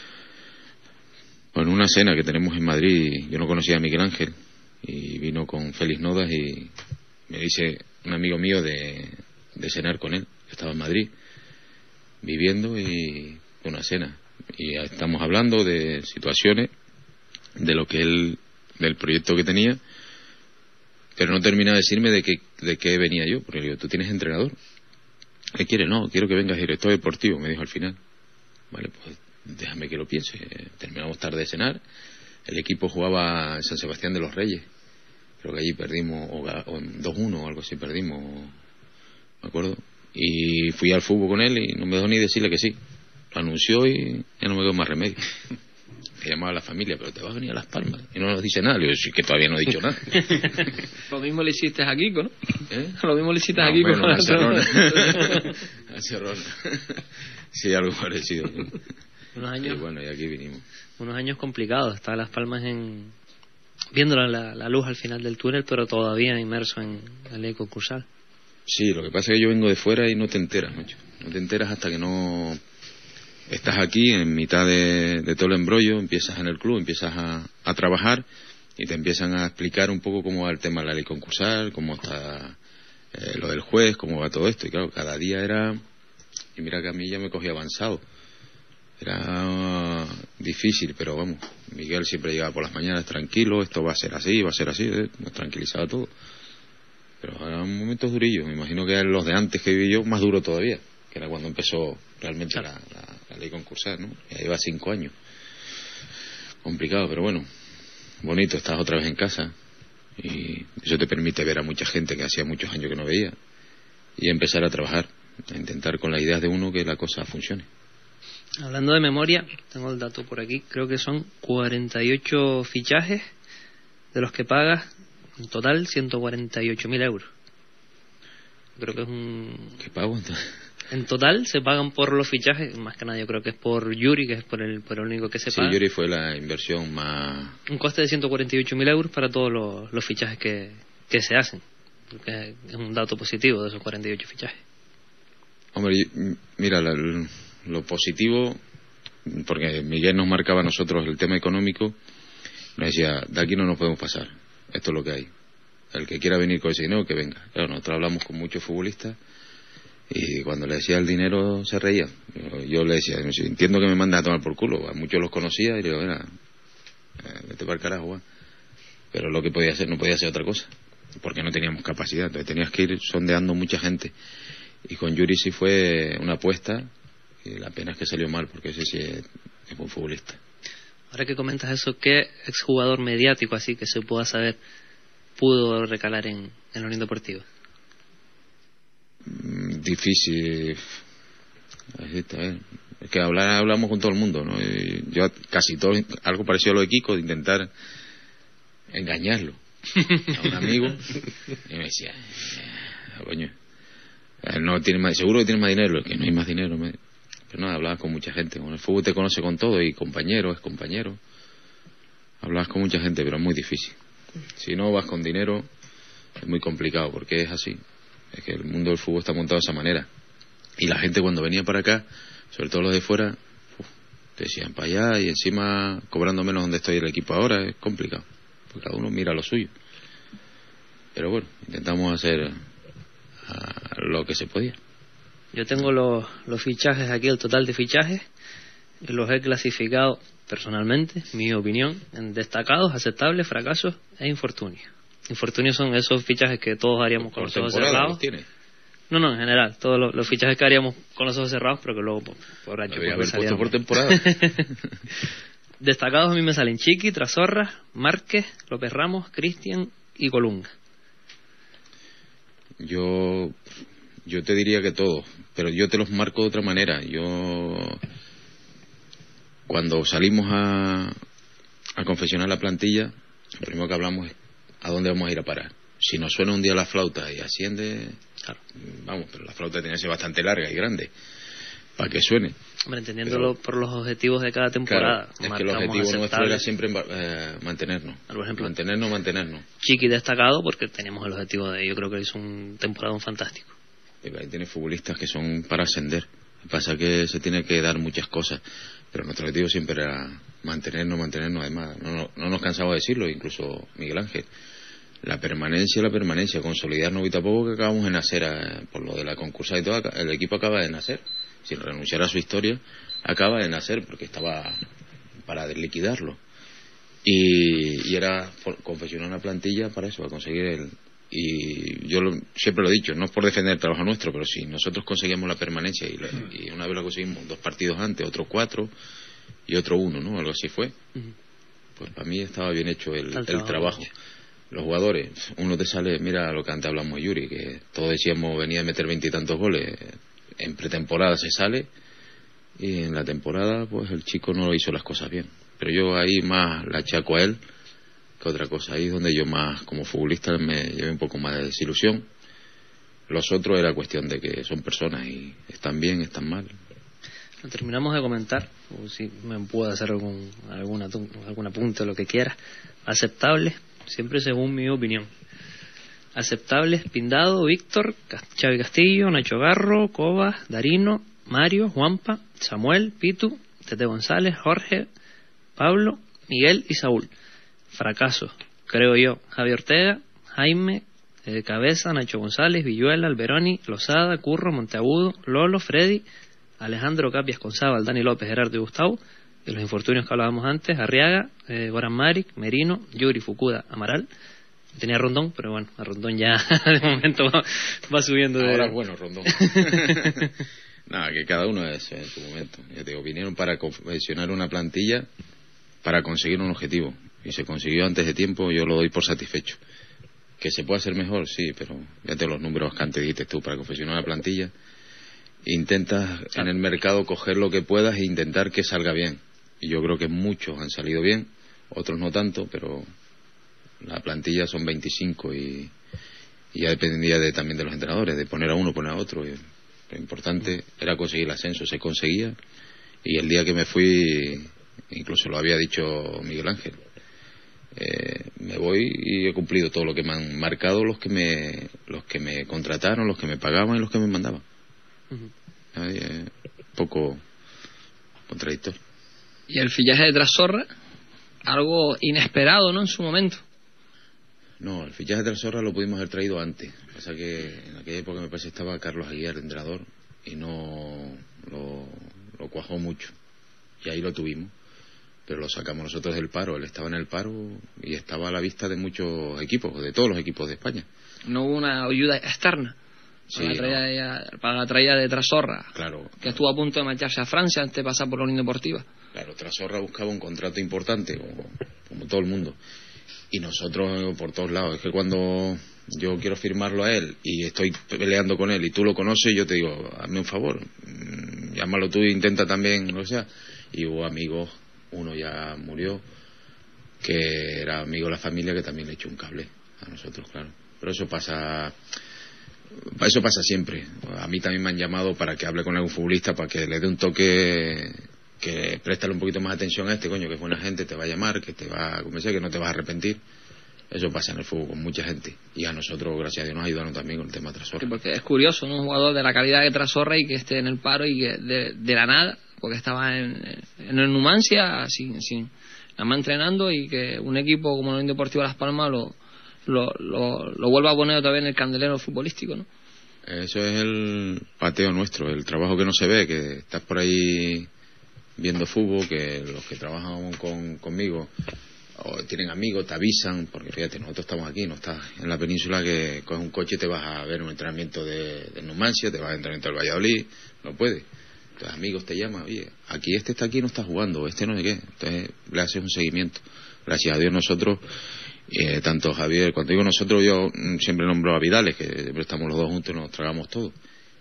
con una cena que tenemos en Madrid. Yo no conocía a Miguel Ángel, y vino con Félix Nodas y me dice un amigo mío de, de cenar con él. Yo estaba en Madrid viviendo y una cena, y estamos hablando de situaciones, de lo que él, del proyecto que tenía, pero no termina de decirme de qué, de qué venía yo, porque le digo, ¿tú tienes entrenador? ¿Qué quiere? No, quiero que vengas director deportivo, me dijo al final. Vale, pues déjame que lo piense. Terminamos tarde de cenar. El equipo jugaba en San Sebastián de los Reyes. Creo que allí perdimos, o, o dos uno o algo así perdimos, me acuerdo. Y fui al fútbol con él y no me dejó ni decirle que sí. Lo anunció y ya no me quedó más remedio. he llamado a la familia, pero te vas a venir a Las Palmas y no nos dice nada. Le digo, sí, que todavía no he dicho nada. Lo mismo le hiciste a Kiko, ¿no? ¿Eh? Lo mismo le hiciste No, a Kiko. bueno, a Serrona. A Serrona. Sí, algo parecido. Unos años, y bueno, y aquí vinimos. Unos años complicados. Está Las Palmas en viendo la, la luz al final del túnel, pero todavía inmerso en la ley concursal. Sí, lo que pasa es que yo vengo de fuera y no te enteras, macho. No te enteras hasta que no estás aquí en mitad de, de todo el embrollo, empiezas en el club, empiezas a, a trabajar y te empiezan a explicar un poco cómo va el tema de la ley concursal, cómo está eh, lo del juez, cómo va todo esto. Y claro, cada día era... Y mira que a mí ya me cogía avanzado. Era difícil, pero vamos, Miguel siempre llegaba por las mañanas tranquilo, esto va a ser así, va a ser así, ¿eh? Nos tranquilizaba todo. Pero eran momentos durillos, me imagino que eran los de antes que viví yo, más duro todavía, que era cuando empezó realmente la, la, la ley concursal, ¿no? Ya lleva cinco años. Complicado, pero bueno, bonito, estás otra vez en casa y eso te permite ver a mucha gente que hacía muchos años que no veía y empezar a trabajar, a intentar con las ideas de uno que la cosa funcione. Hablando de memoria, tengo el dato por aquí, creo que son cuarenta y ocho fichajes de los que pagas en total ciento cuarenta y ocho mil euros. Creo que es un... ¿Qué pago entonces? En total se pagan por los fichajes, más que nada yo creo que es por Yuri, que es por el, por el único que se sí, paga. Sí, Yuri fue la inversión más... Un coste de ciento cuarenta y ocho mil euros para todos los, los fichajes que, que se hacen. Que es un dato positivo de esos cuarenta y ocho fichajes. Hombre, mira, la, lo positivo, porque Miguel nos marcaba a nosotros el tema económico, nos decía, de aquí no nos podemos pasar, esto es lo que hay. El que quiera venir con ese dinero, que venga. Claro, nosotros hablamos con muchos futbolistas y cuando le decía el dinero se reía. Yo, yo le decía, entiendo que me mandas a tomar por culo, a muchos los conocía y le digo, mira, eh, vete para el carajo, va. Pero lo que podía hacer, no podía hacer otra cosa, porque no teníamos capacidad, entonces tenías que ir sondeando mucha gente. Y con Yuri sí fue una apuesta y la pena es que salió mal, porque ese sí es, es buen futbolista. Ahora que comentas eso, ¿qué exjugador mediático así que se pueda saber pudo recalar en, en la Unión Deportiva? Mm, difícil. Así está, ¿eh? Es que hablar, hablamos con todo el mundo, ¿no? Y yo casi todo, algo parecido a lo de Kiko, de intentar engañarlo a un amigo y me decía, eh, coño, no tiene más, seguro que tiene más dinero, que no hay más dinero. Me... Pero nada, hablabas con mucha gente. Con el fútbol te conoce con todo, y compañero es compañero. Hablabas con mucha gente, pero es muy difícil. Si no vas con dinero, es muy complicado, porque es así. Es que el mundo del fútbol está montado de esa manera. Y la gente cuando venía para acá, sobre todo los de fuera, uf, te decían para allá y encima cobrando menos donde estoy el equipo ahora, es complicado. Porque cada uno mira lo suyo. Pero bueno, intentamos hacer lo que se podía. Yo tengo los, los fichajes aquí, el total de fichajes, y los he clasificado personalmente, mi opinión, en destacados, aceptables, fracasos e infortunios. Infortunios son esos fichajes que todos haríamos con los ojos cerrados. No, no, en general, todos los, los fichajes que haríamos con los ojos cerrados, pero que luego por, por año haber puesto por temporada. Destacados a mí me salen Chiqui, Trasorra, Márquez, López Ramos, Cristian y Colunga. Yo yo te diría que todos, pero yo te los marco de otra manera. Yo cuando salimos a a confeccionar la plantilla, lo primero que hablamos es a dónde vamos a ir a parar. Si nos suena un día la flauta y asciende, claro, vamos, pero la flauta tiene que ser bastante larga y grande para que suene. Hombre, entendiéndolo pero, por los objetivos de cada temporada. Claro, es que el objetivo nuestro era siempre eh, mantenernos. Por ejemplo, mantenernos, mantenernos. Chiqui destacado porque teníamos el objetivo de, yo creo que hizo un temporada fantástico. Y ahí tiene futbolistas que son para ascender. Lo que pasa es que se tiene que dar muchas cosas, pero nuestro objetivo siempre era mantenernos, mantenernos. Además, no, no, no nos cansamos de decirlo, incluso Miguel Ángel. La permanencia, la permanencia, consolidarnos poquito a poco, que acabamos de nacer a, por lo de la concursa y todo, el equipo acaba de nacer, sin renunciar a su historia, acaba de nacer porque estaba para liquidarlo. Y, y era confeccionar una plantilla para eso, para conseguir el... Y yo lo, siempre lo he dicho, no es por defender el trabajo nuestro, pero si nosotros conseguíamos la permanencia y, la, y una vez lo conseguimos dos partidos antes, otros cuatro y otro uno, ¿no? Algo así fue. Pues para mí estaba bien hecho el, el, el trabajo. Los jugadores, uno te sale, mira lo que antes hablamos de Yuri, que todos decíamos venía a meter veintitantos goles, en pretemporada se sale y en la temporada pues el chico no hizo las cosas bien. pero yo ahí más la achaco a él que otra cosa. Ahí es donde yo más, como futbolista, me llevé un poco más de desilusión. Los otros era cuestión de que son personas y están bien, están mal. Terminamos de comentar, o si me puedo hacer algún alguna, algún apunte o lo que quieras. Aceptables, siempre según mi opinión. Aceptables: Pindado, Víctor, Xavi Castillo, Nacho Garro, Cobas, Darino, Mario, Juanpa, Samuel, Pitu, Tete González, Jorge, Pablo, Miguel y Saúl. Fracasos, creo yo: Javier Ortega, Jaime, eh, Cabeza, Nacho González, Villuela, Alberoni, Lozada, Curro, Monteagudo, Lolo, Freddy, Alejandro Capias, Conzábal, Dani López, Gerardo y Gustavo. De los infortunios que hablábamos antes: Arriaga, eh, Goran Maric, Merino, Yuri, Fukuda, Amaral. Tenía Rondón, pero bueno, a Rondón ya de momento va, va subiendo. De... Ahora es bueno Rondón. Nada, que cada uno es en su momento. Ya te digo, vinieron para confeccionar una plantilla para conseguir un objetivo. Y se consiguió antes de tiempo, yo lo doy por satisfecho. Que se puede hacer mejor, sí, pero ya te los números que antes dijiste tú, para confeccionar una plantilla, intentas en el mercado coger lo que puedas e intentar que salga bien. Y yo creo que muchos han salido bien, otros no tanto, pero la plantilla son veinticinco y, y ya dependía de, también de los entrenadores, de poner a uno, poner a otro. Y lo importante era conseguir el ascenso, se conseguía. Y el día que me fui, incluso lo había dicho Miguel Ángel, eh, me voy y he cumplido todo lo que me han marcado los que me los que me contrataron, los que me pagaban y los que me mandaban. Uh-huh. Ahí, eh, poco contradictorio. Y el fichaje de Trasorra, algo inesperado, ¿no?, en su momento. No, el fichaje de Trasorra lo pudimos haber traído antes. Lo que pasa que en aquella época me parece que estaba Carlos Aguiar, el entrenador, y no lo, lo cuajó mucho. Y ahí lo tuvimos. Pero lo sacamos nosotros del paro. Él estaba en el paro y estaba a la vista de muchos equipos, de todos los equipos de España. No hubo una ayuda externa sí, para, la traída no. de, para la traída de Trasorra, claro, que estuvo a punto de marcharse a Francia antes de pasar por la Unión Deportiva. Claro, Trasorra buscaba un contrato importante, como, como todo el mundo. Y nosotros por todos lados. Es que cuando yo quiero firmarlo a él y estoy peleando con él y tú lo conoces, yo te digo, hazme un favor, llámalo tú e intenta también, o sea. Y hubo amigos, uno ya murió, que era amigo de la familia, que también le echó un cable a nosotros, claro. Pero eso pasa, eso pasa siempre. A mí también me han llamado para que hable con algún futbolista, para que le dé un toque, que préstale un poquito más atención a este, coño, que es buena gente, te va a llamar, que te va a convencer, que no te vas a arrepentir. Eso pasa en el fútbol con mucha gente. Y a nosotros, gracias a Dios, nos ayudaron también con el tema de Trasorra. Sí, porque es curioso, ¿no?, un jugador de la calidad de Trasorra y que esté en el paro y que de, de la nada, porque estaba en, en el Numancia sin, sin nada más entrenando, y que un equipo como la Unión Deportiva Las Palmas lo, lo, lo, lo vuelva a poner otra vez en el candelero futbolístico, ¿no? Eso es el pateo nuestro, el trabajo que no se ve, que estás por ahí viendo fútbol, que los que trabajan con, conmigo o tienen amigos, te avisan, porque fíjate, nosotros estamos aquí, no estás en la península, que coges un coche y te vas a ver un entrenamiento de, de Numancia, te vas a entrenamiento del Valladolid, no puedes. Entonces amigos te llaman, oye, aquí este está aquí, no está jugando, este no sé qué. Entonces le haces un seguimiento. Gracias a Dios nosotros, eh, tanto Javier, cuando digo nosotros, yo siempre nombro a Vidales, que siempre estamos los dos juntos y nos tragamos todo.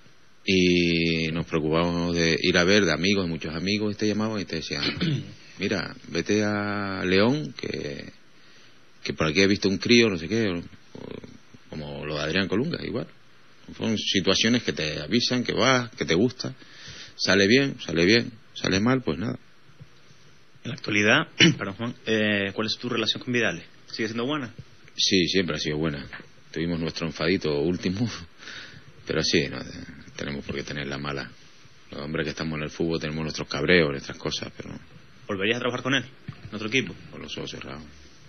Y nos preocupábamos de ir a ver, de amigos, de muchos amigos, y te llamaban y te decían, mira, vete a León, que, que por aquí he visto un crío, no sé qué, o, como lo de Adrián Colunga, igual. Son situaciones que te avisan, que vas, que te gusta. Sale bien, sale bien, sale mal, pues nada. En la actualidad, perdón Juan, eh, ¿cuál es tu relación con Vidales? ¿Sigue siendo buena? Sí, siempre ha sido buena. Tuvimos nuestro enfadito último, pero sí, no tenemos por qué tener la mala. Los hombres que estamos en el fútbol tenemos nuestros cabreos, nuestras cosas, pero... ¿Volverías a trabajar con él, en otro equipo? Con los ojos cerrados.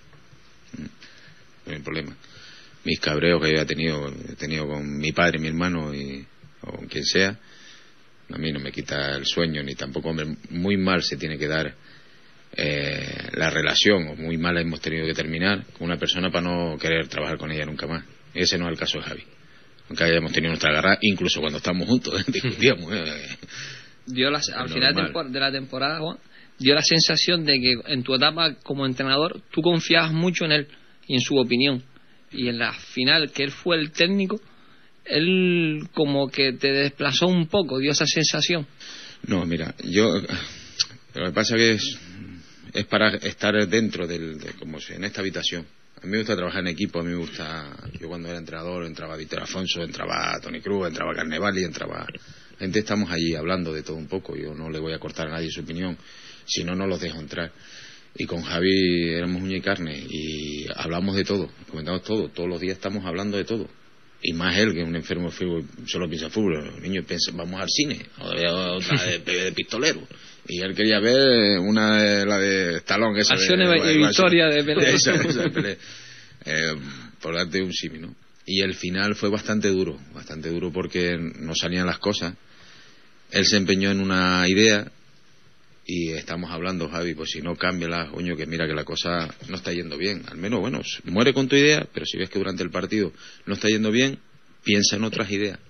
No hay problema. Mis cabreos que yo he tenido, he tenido con mi padre, mi hermano y, o con quien sea, a mí no me quita el sueño, ni tampoco, hombre, muy mal se tiene que dar eh, la relación, o muy mal hemos tenido que terminar con una persona para no querer trabajar con ella nunca más. Y ese no es el caso de Javi. Aunque hayamos tenido nuestra garra, incluso cuando estábamos juntos, discutíamos. Eh. Dio la, al final de, de la temporada, Juan, dio la sensación de que en tu etapa como entrenador tú confiabas mucho en él y en su opinión. Y en la final, que él fue el técnico, él como que te desplazó un poco, dio esa sensación. No, mira, yo lo que pasa que es es para estar dentro del, de, como en esta habitación. A mí me gusta trabajar en equipo, a mí me gusta, yo cuando era entrenador entraba Víctor Afonso, entraba Toni Kroos, entraba Carnevali, entraba gente, estamos allí hablando de todo un poco, yo no le voy a cortar a nadie su opinión, si no, no los dejo entrar. Y con Javi éramos uña y carne y hablamos de todo, comentamos todo, todos los días estamos hablando de todo. Y más él, que es un enfermo de fútbol, solo piensa en fútbol. Los niños piensan, vamos al cine, o otra de, de pistolero. Y él quería ver una de la de Stallone, esa Acciones de, de, y victoria de Pelé. Esa, esa de Pelé. Eh, por darte un símil, ¿no? Y el final fue bastante duro, bastante duro porque no salían las cosas. Él se empeñó en una idea y estamos hablando, Javi, pues si no cambia la coño, que mira que la cosa no está yendo bien. Al menos, bueno, muere con tu idea, pero si ves que durante el partido no está yendo bien, piensa en otras ideas.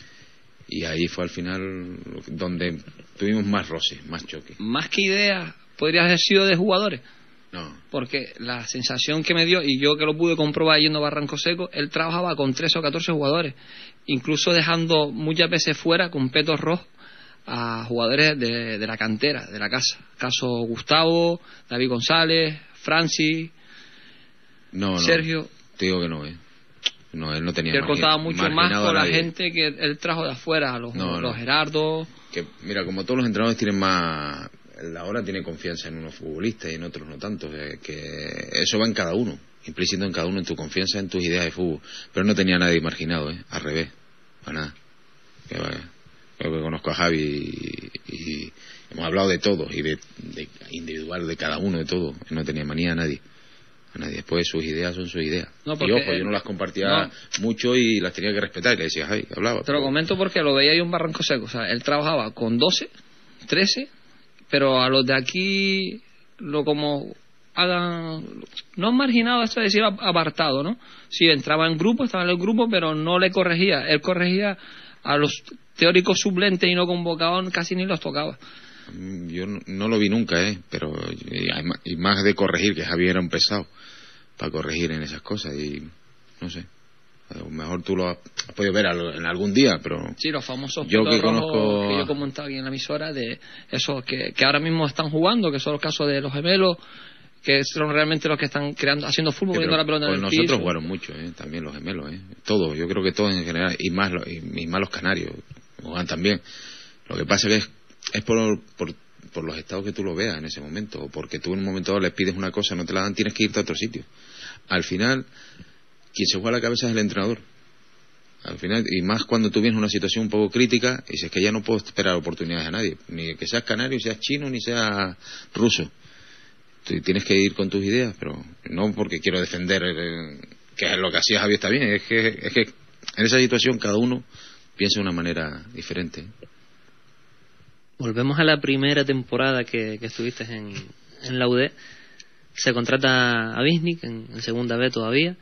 Y ahí fue al final donde tuvimos más roces, más choques. Más que ideas, podrías haber sido de jugadores. No. Porque la sensación que me dio, y yo que lo pude comprobar yendo a Barranco Seco, él trabajaba con trece o catorce jugadores, incluso dejando muchas veces fuera con petos rojos a jugadores de, de la cantera, de la casa. Caso Gustavo, David González, Francis, no, Sergio. No, te digo que no, ¿eh? No, él no tenía. Que él contaba mucho más con la gente que él trajo de afuera, los, no, los no. Gerardo. Que, mira, como todos los entrenadores tienen más. Ahora tiene confianza en unos futbolistas y en otros no tanto. Que, que eso va en cada uno, implícito en cada uno, en tu confianza, en tus ideas de fútbol. Pero no tenía nadie marginado, ¿eh? Al revés, para nada. Que vaya. Yo que conozco a Javi y, y hemos hablado de todo y de, de individual de cada uno, de todo. No tenía manía a nadie, a nadie. Después sus ideas son sus ideas. No, y ojo, él, yo no las compartía no. mucho y las tenía que respetar. Y le decía, Javi, hablaba. Te lo comento porque lo veía yo en Barranco Seco. O sea, él trabajaba con doce, trece, pero a los de aquí lo como hagan, no marginado, esto es decir, apartado, ¿no? Sí, entraba en grupo, estaba en el grupo, pero no le corregía. Él corregía a los teóricos suplentes y no convocados, casi ni los tocaba. Yo no, no lo vi nunca, ¿eh? Pero y, y más de corregir, que Javier era un pesado para corregir en esas cosas y no sé, a lo mejor tú lo has, has podido ver en algún día, pero sí, los famosos yo que conozco que yo comentaba aquí en la emisora de esos que, que ahora mismo están jugando, que son los casos de los gemelos, que son realmente los que están creando, haciendo fútbol, poniendo la pelota en el nosotros piso. Jugaron mucho, ¿eh? También los gemelos, ¿eh? Todos, yo creo que todos en general, y más, y, y más los canarios, juegan también. Lo que pasa es que es, es por, por, por los estados que tú lo veas en ese momento, o porque tú en un momento dado les pides una cosa, no te la dan, tienes que irte a otro sitio. Al final, quien se juega la cabeza es el entrenador. Al final, y más cuando tú vienes en una situación un poco crítica, y dices que ya no puedo esperar oportunidades a nadie, ni que seas canario, ni seas chino, ni seas ruso. Tú tienes que ir con tus ideas, pero no porque quiero defender eh, que es lo que hacía Javier está bien, es que, es que en esa situación cada uno piensa de una manera diferente. Volvemos a la primera temporada que, que estuviste en, en la U D. Se contrata a Bisnik en, en segunda B todavía.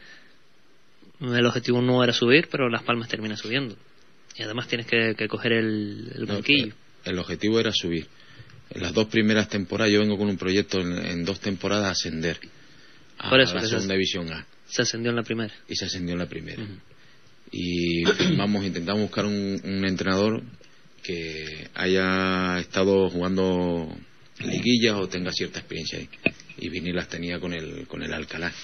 El objetivo no era subir, pero Las Palmas termina subiendo. Y además tienes que, que coger el, el banquillo. No, el, el objetivo era subir. En las dos primeras temporadas yo vengo con un proyecto en, en dos temporadas ascender a, Por eso, a la segunda división A. Se ascendió en la primera. Y se ascendió en la primera. Uh-huh. Y vamos, intentamos buscar un, un entrenador que haya estado jugando liguillas o tenga cierta experiencia ahí. Y Vini las tenía con el con el Alcalá.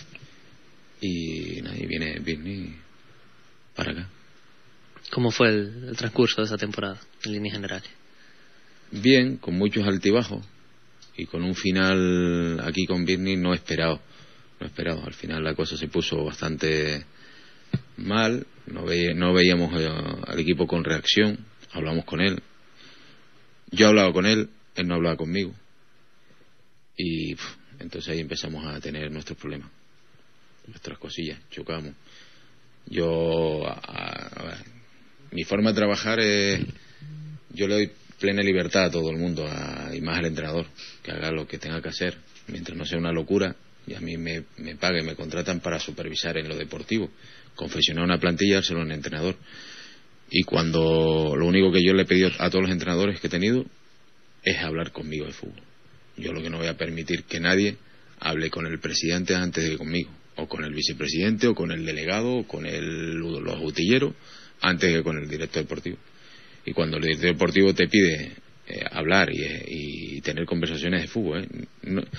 Y nadie viene Vini para acá. ¿Cómo fue el, el transcurso de esa temporada, en líneas generales? Bien, con muchos altibajos y con un final aquí con Birni no esperado, no esperado. Al final la cosa se puso bastante mal, no, ve, no veíamos al equipo con reacción, hablamos con él, yo hablaba con él, él no hablaba conmigo y pff, entonces ahí empezamos a tener nuestros problemas, nuestras cosillas, chocamos. Yo, a, a, a, mi forma de trabajar es, yo le doy plena libertad a todo el mundo, a, y más al entrenador, que haga lo que tenga que hacer, mientras no sea una locura, y a mí me, me paguen, me contratan para supervisar en lo deportivo, confeccionar una plantilla, dárselo a un entrenador. Y cuando lo único que yo le he pedido a todos los entrenadores que he tenido es hablar conmigo de fútbol. Yo lo que no voy a permitir que nadie hable con el presidente antes de conmigo, o con el vicepresidente, o con el delegado, o con el, los utilleros, antes que con el director deportivo. Y cuando el director deportivo te pide eh, hablar y, y tener conversaciones de fútbol, ¿eh? no,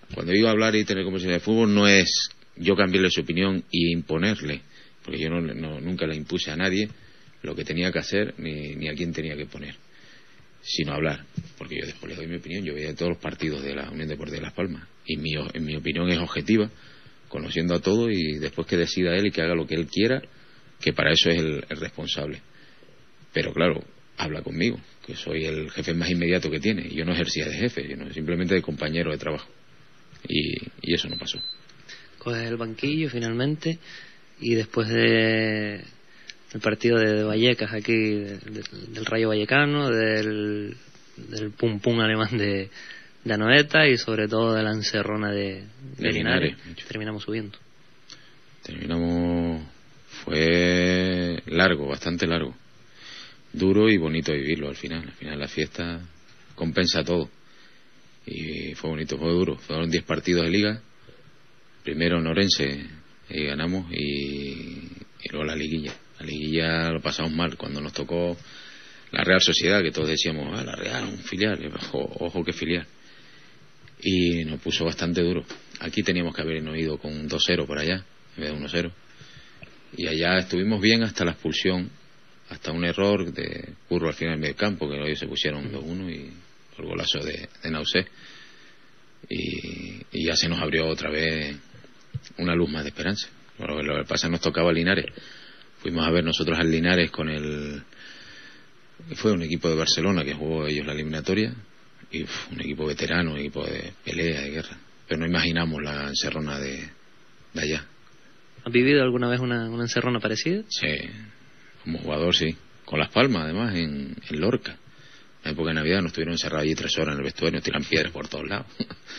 Cuando digo hablar y tener conversación de fútbol, no es yo cambiarle su opinión y imponerle, porque yo no, no, nunca le impuse a nadie lo que tenía que hacer ni, ni a quién tenía que poner, sino hablar, porque yo después le doy mi opinión. Yo veía todos los partidos de la Unión Deportiva de Las Palmas y mi, en mi opinión es objetiva, conociendo a todos, y después que decida él y que haga lo que él quiera, que para eso es el, el responsable. Pero claro, habla conmigo, que soy el jefe más inmediato que tiene. Yo no ejercía de jefe, yo no, simplemente de compañero de trabajo, y, y eso no pasó. Coges el banquillo finalmente, y después de el partido de Vallecas aquí, de, de, del Rayo Vallecano, del, del pum pum alemán de, de Anoeta, y sobre todo de la encerrona de, de, de Linares, Linares, terminamos subiendo. Terminamos, fue largo, bastante largo, duro y bonito vivirlo al final. Al final la fiesta compensa todo, y fue bonito, fue duro. Fueron diez partidos de liga, primero en Orense y ganamos, y, y luego la liguilla. La liguilla lo pasamos mal cuando nos tocó la Real Sociedad, que todos decíamos, ah, la Real, un filial, ojo, ojo que filial, y nos puso bastante duro. Aquí teníamos que habernos ido con un dos cero por allá en vez de uno cero, y allá estuvimos bien hasta la expulsión, hasta un error de Curro al final del medio campo, que ellos se pusieron dos uno, y el golazo de, de Nausé, y, y ya se nos abrió otra vez una luz más de esperanza. Lo, lo que pasa, nos tocaba Linares. Fuimos a ver nosotros al Linares con el... Fue un equipo de Barcelona que jugó ellos la eliminatoria, y uf, un equipo veterano, un equipo de pelea, de guerra. Pero no imaginamos la encerrona de, de allá. ¿Has vivido alguna vez una, una encerrona parecida? Sí, como jugador sí. Con Las Palmas, además, en, en Lorca. En la época de Navidad nos estuvieron encerrados allí tres horas en el vestuario, tiran piedras por todos lados.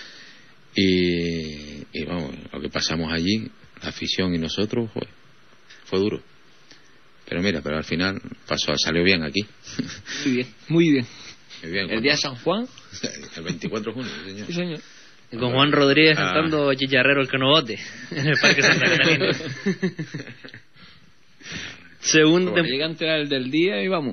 y, y vamos, lo que pasamos allí, la afición y nosotros, fue, fue duro. Pero mira, pero al final pasó, salió bien aquí. Muy bien, muy bien. Muy bien, el día de San Juan. El veinticuatro de junio, sí, señor. Sí, señor. Y con Juan Rodríguez ah. cantando Chicharrero el que no vote en el Parque Santa Catalina. Segunda tem- llega a enterar el del día y vamos.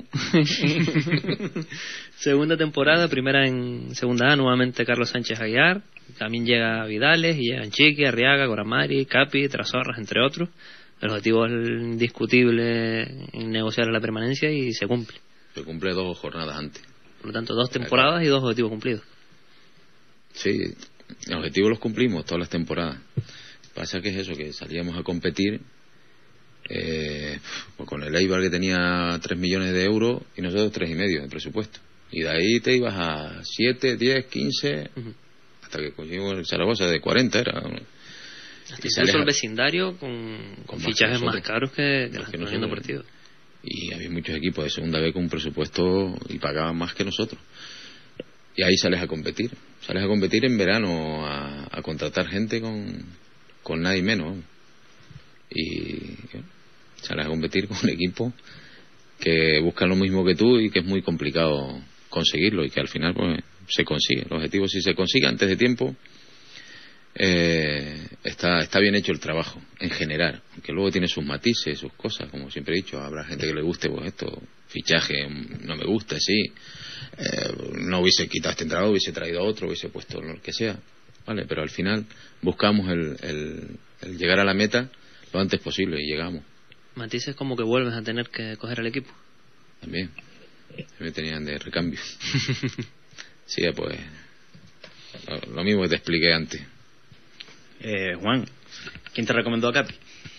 Segunda temporada, primera en Segunda A, nuevamente Carlos Sánchez Aguiar. También llega Vidales, y llegan Chiqui, Arriaga, Goramari, Capi, Trasorras, entre otros. El objetivo es indiscutible en negociar la permanencia, y se cumple. Se cumple dos jornadas antes. Por lo tanto, dos temporadas y dos objetivos cumplidos. Sí, los objetivos los cumplimos todas las temporadas. Pasa que es eso, que salíamos a competir eh, pues con el Eibar, que tenía tres millones de euros y nosotros tres y medio de presupuesto. Y de ahí te ibas a siete, diez, quince, uh-huh. hasta que conseguimos el Zaragoza de cuarenta era... Hasta incluso el vecindario con, con fichajes más, más caros que, que, que la Unión Deportiva. Y había muchos equipos de segunda B con un presupuesto y pagaban más que nosotros. Y ahí sales a competir. Sales a competir en verano, a, a contratar gente con, con nadie menos. Y bueno, sales a competir con un equipo que busca lo mismo que tú y que es muy complicado conseguirlo, y que al final pues se consigue. El objetivo, si se consigue antes de tiempo, Eh, está está bien hecho el trabajo en general, aunque luego tiene sus matices, sus cosas, como siempre he dicho. Habrá gente que le guste, pues esto, fichaje no me gusta, sí, eh, no hubiese quitado este entrenador, hubiese traído a otro, hubiese puesto lo que sea, vale, pero al final buscamos el, el, el llegar a la meta lo antes posible, y llegamos. Matices como que vuelves a tener que coger al equipo. También me tenían de recambio. Sí, pues lo, lo mismo que te expliqué antes. Eh, Juan, ¿quién te recomendó a Capi?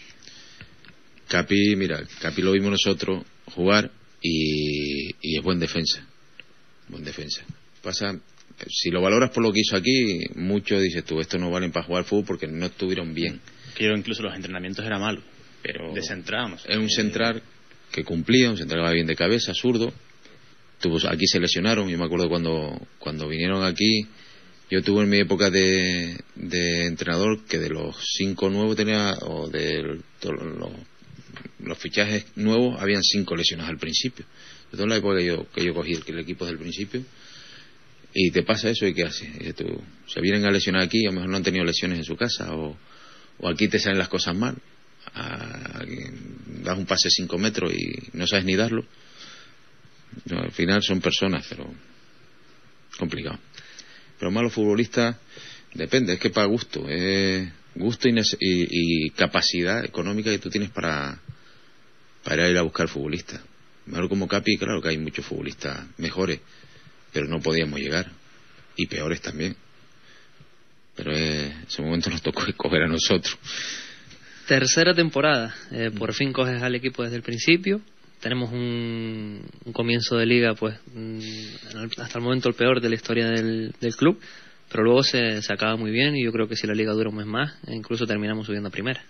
Capi, mira, Capi lo vimos nosotros jugar, y, y es buen defensa. Buen defensa. Pasa, si lo valoras por lo que hizo aquí, muchos dices tú, estos no valen para jugar fútbol porque no estuvieron bien. Quiero, incluso los entrenamientos era malo, pero de central, no sé. Es un central que cumplía, un central que va bien de cabeza, zurdo. Tuvo, aquí se lesionaron, yo me acuerdo cuando, cuando vinieron aquí. Yo tuve en mi época de, de entrenador que de los cinco nuevos tenía, o de los, los fichajes nuevos, habían cinco lesionados al principio. Entonces, en la época que yo, que yo cogí el, el equipo desde el principio, y te pasa eso, ¿y qué haces? Y tú, se vienen a lesionar aquí, a lo mejor no han tenido lesiones en su casa, o, o aquí te salen las cosas mal. A, das un pase cinco metros y no sabes ni darlo. No, al final son personas, pero complicado. Pero malos futbolistas Depende, es que para gusto, eh, gusto y, y, y capacidad económica que tú tienes para, para ir a buscar futbolistas. Mejor como Capi, claro que hay muchos futbolistas mejores, pero no podíamos llegar, y peores también. Pero eh, ese momento nos tocó escoger a nosotros. Tercera temporada, eh, por fin coges al equipo desde el principio. Tenemos un, un comienzo de liga, pues hasta el momento el peor de la historia del, del club, pero luego se, se acaba muy bien, y yo creo que si la liga dura un mes más, incluso terminamos subiendo a primera.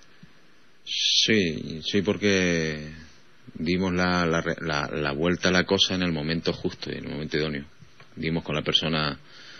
Sí, sí, porque dimos la, la, la, la vuelta a la cosa en el momento justo, en el momento idóneo. Dimos con la persona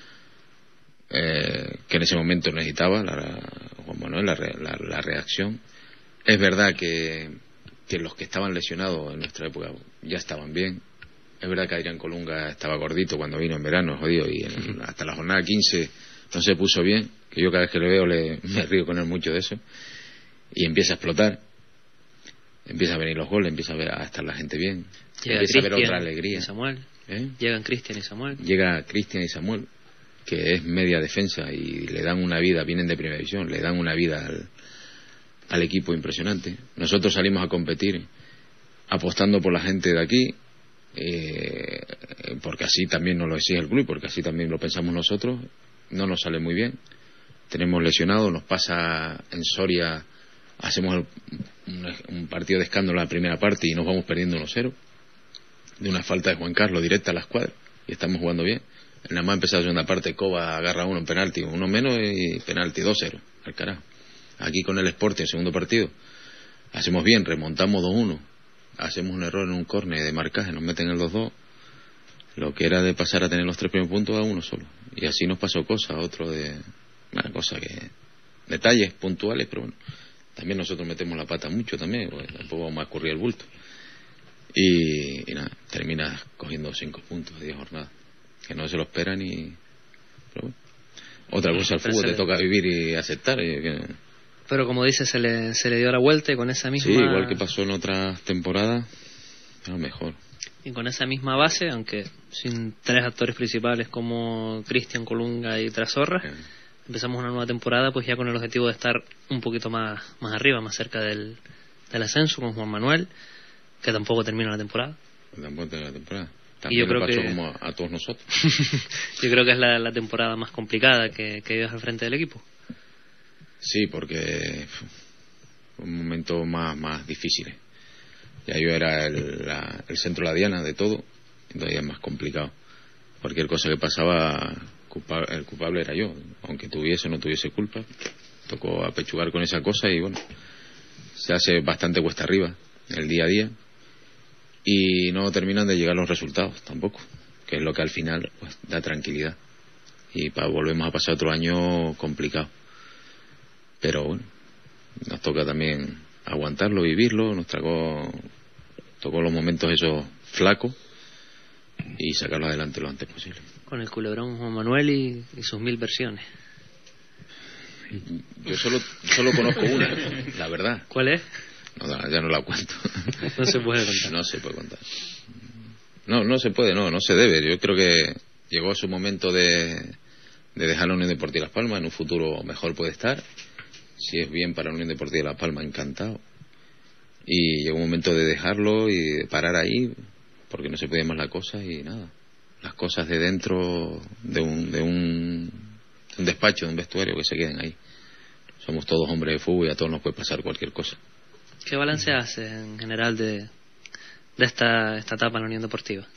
eh, que en ese momento necesitaba, la, la, Juan Manuel, la, la, la reacción. Es verdad que, que los que estaban lesionados en nuestra época ya estaban bien. Es verdad que Adrián Colunga estaba gordito cuando vino en verano, jodido, y en, hasta la jornada quince no se puso bien, que yo cada vez que le veo le, me río con él mucho de eso, y empieza a explotar, empieza a venir los goles, empieza a, ver, a estar la gente bien, llega empieza Cristian a ver otra alegría. Y Samuel. ¿Eh? Llegan Cristian y Samuel. Llega Cristian y Samuel, que es media defensa, y le dan una vida, vienen de primera división, le dan una vida al, al equipo impresionante. Nosotros salimos a competir apostando por la gente de aquí, eh, porque así también nos lo exige el club, porque así también lo pensamos nosotros. No nos sale muy bien, tenemos lesionados, nos pasa en Soria, hacemos un, un partido de escándalo en la primera parte y nos vamos perdiendo uno cero de una falta de Juan Carlos directa a la escuadra, y estamos jugando bien. En la más empezada segunda parte, Coba agarra uno en penalti, uno menos, y penalti dos cero al carajo. Aquí con el Sporting, en segundo partido, hacemos bien, remontamos dos uno, hacemos un error en un córner de marcaje, nos meten el dos dos, lo que era de pasar a tener los tres primeros puntos a uno solo. Y así nos pasó cosa, otro de... Una cosa que... Detalles puntuales, pero bueno. También nosotros metemos la pata mucho también, porque tampoco vamos a escurrir el bulto. Y, y nada, terminas cogiendo cinco puntos de diez jornadas, que no se lo esperan y... Pero bueno. Otra cosa, el fútbol te toca vivir y aceptar. Y que... Pero como dices, se le, se le dio la vuelta, y con esa misma... Sí, igual que pasó en otras temporadas, pero mejor. Y con esa misma base, aunque sin tres actores principales como Cristian, Colunga y Trasorra, sí, empezamos una nueva temporada pues ya con el objetivo de estar un poquito más, más arriba, más cerca del, del ascenso, con Juan Manuel, que tampoco termina la temporada. Tampoco termina la temporada. También y yo creo pasó que como a, a todos nosotros. Yo creo que es la, la temporada más complicada que, que vives al frente del equipo. Sí, porque fue un momento más, más difícil. Ya yo era el, la, el centro de la diana de todo, entonces es más complicado. Cualquier cosa que pasaba, culpa, el culpable era yo, aunque tuviese o no tuviese culpa. Tocó apechugar con esa cosa y bueno, se hace bastante cuesta arriba el día a día y no terminan de llegar los resultados tampoco, que es lo que al final pues da tranquilidad. Y pa, volvemos a pasar otro año complicado. Pero bueno, nos toca también aguantarlo, vivirlo, nos tocó, tocó los momentos esos flacos y sacarlo adelante lo antes posible. Con el culebrón Juan Manuel y, y sus mil versiones. Yo solo solo conozco una, la verdad. ¿Cuál es? No, ya no la cuento. No se puede contar. No se puede contar. No, no se puede, no, no se debe. Yo creo que llegó su momento de, de dejar la Unión Deportiva Las Palmas. En un futuro mejor puede estar. Si es bien para la Unión Deportiva de Las Palmas, encantado. Y llegó un momento de dejarlo y de parar ahí, porque no se podía más la cosa y nada. Las cosas de dentro de un, de un, de un despacho, de un vestuario, que se queden ahí. Somos todos hombres de fútbol y a todos nos puede pasar cualquier cosa. ¿Qué balance hace en general de, de esta, esta etapa en la Unión Deportiva?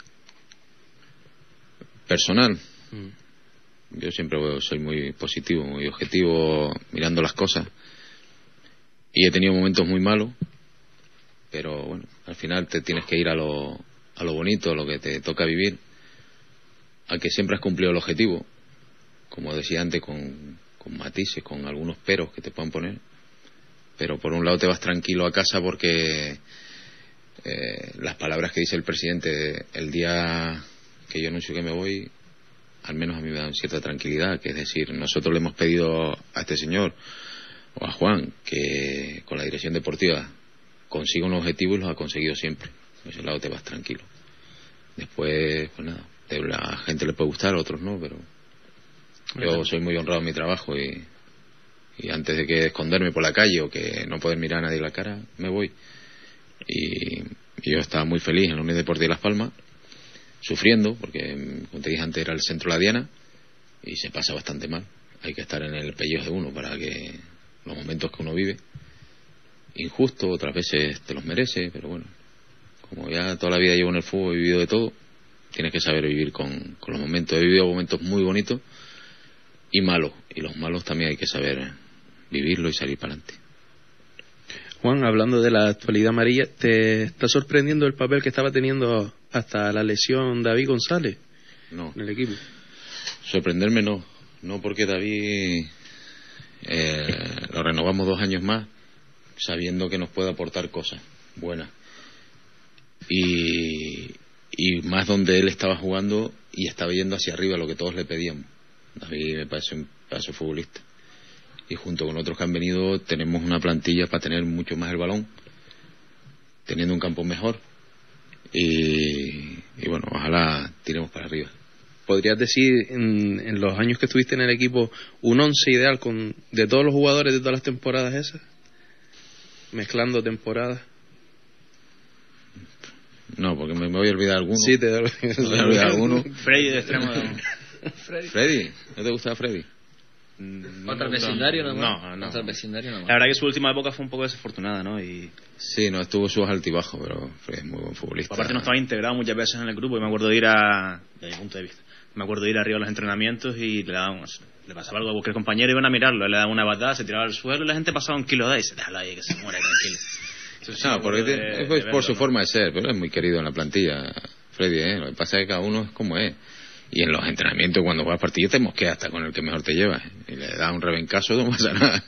Personal. Mm. Yo siempre soy muy positivo, muy objetivo, mirando las cosas. Y he tenido momentos muy malos, pero bueno, al final te tienes que ir a lo, a lo bonito, a lo que te toca vivir, a que siempre has cumplido el objetivo, como decía antes, con, con matices, con algunos peros que te puedan poner. Pero por un lado te vas tranquilo a casa porque eh, las palabras que dice el presidente el día que yo anuncio que me voy, al menos a mí me dan cierta tranquilidad, que es decir, nosotros le hemos pedido a este señor o a Juan que con la dirección deportiva consiga un objetivo y los ha conseguido siempre. Por ese lado te vas tranquilo. Después, pues nada, a la gente le puede gustar, a otros no, pero Yo soy muy honrado en mi trabajo y, y antes de que esconderme por la calle o que no poder mirar a nadie la cara, me voy. Y, y yo estaba muy feliz en la Unión Deportiva Las Palmas, sufriendo, porque, como te dije antes, era el centro de la diana y se pasa bastante mal. Hay que estar en el pellejo de uno para que los momentos que uno vive, injusto, otras veces te los merece, pero bueno, como ya toda la vida llevo en el fútbol, he vivido de todo, tienes que saber vivir con, con los momentos. He vivido momentos muy bonitos y malos, y los malos también hay que saber vivirlo y salir para adelante. Juan, hablando de la actualidad amarilla, ¿te está sorprendiendo el papel que estaba teniendo hasta la lesión David González No. en el equipo? Sorprenderme no, no porque David eh, lo renovamos dos años más, sabiendo que nos puede aportar cosas buenas. Y, y más donde él estaba jugando y estaba yendo hacia arriba, lo que todos le pedíamos. David me parece un pedazo de futbolista. Y junto con otros que han venido tenemos una plantilla para tener mucho más el balón, teniendo un campo mejor. Y, y bueno, ojalá tiremos para arriba. ¿Podrías decir en, en los años que estuviste en el equipo un once ideal con de todos los jugadores de todas las temporadas esas? Mezclando temporadas. No, porque me, me voy a olvidar alguno. Sí, te me voy a olvidar alguno. Freddy de extremo. Freddy. Freddy, ¿no te gustaba Freddy? No, ¿Otro vecindario nada más? No, no. Otro vecindario nada más. La verdad que su última época fue un poco desafortunada, ¿no? Y Sí, no, estuvo sus altibajos, pero Freddy es muy buen futbolista. aparte no estaba integrado muchas veces en el grupo y me acuerdo de ir a, desde mi punto de vista, me acuerdo de ir arriba a los entrenamientos y le daban, le pasaba algo a cualquier compañero y iban a mirarlo, le daban una patada, se tiraba al suelo y la gente pasaba un kilo de ahí y se déjalo ahí que se muere tranquilo. Entonces, No, me porque acuerdo te- de- es de por verlo, su ¿no? forma de ser, pero es muy querido en la plantilla, Freddy, ¿eh? Lo que pasa es que cada uno es como es. Y en los entrenamientos, cuando juegas partidos, te mosqueas hasta con el que mejor te lleva. Y le da un rebencazo, no pasa nada.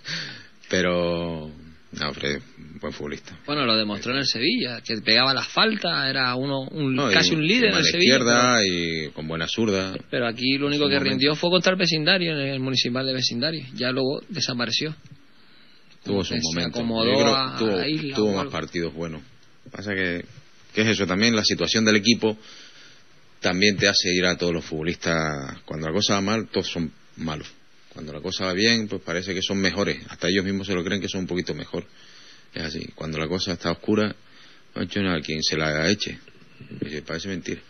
Pero, no, Freddy, buen futbolista. Bueno, lo demostró en el Sevilla, que pegaba las faltas, era uno un, No, y- casi un líder y en el mano Sevilla. izquierda Pero, y con buena zurda. pero aquí lo único En su que momento. rindió fue contra el vecindario, en el municipal de vecindario. Ya luego desapareció. Tuvo sus Se momentos. acomodó Yo creo a- que tuvo, a la isla tuvo o más algo. partidos buenos. Pasa que, que es eso también, la situación del equipo también te hace ir a todos los futbolistas. Cuando la cosa va mal, todos son malos. Cuando la cosa va bien, pues parece que son mejores. Hasta ellos mismos se lo creen que son un poquito mejor. Es así. Cuando la cosa está oscura, no ha hecho nada a quien se la eche. Y parece mentira.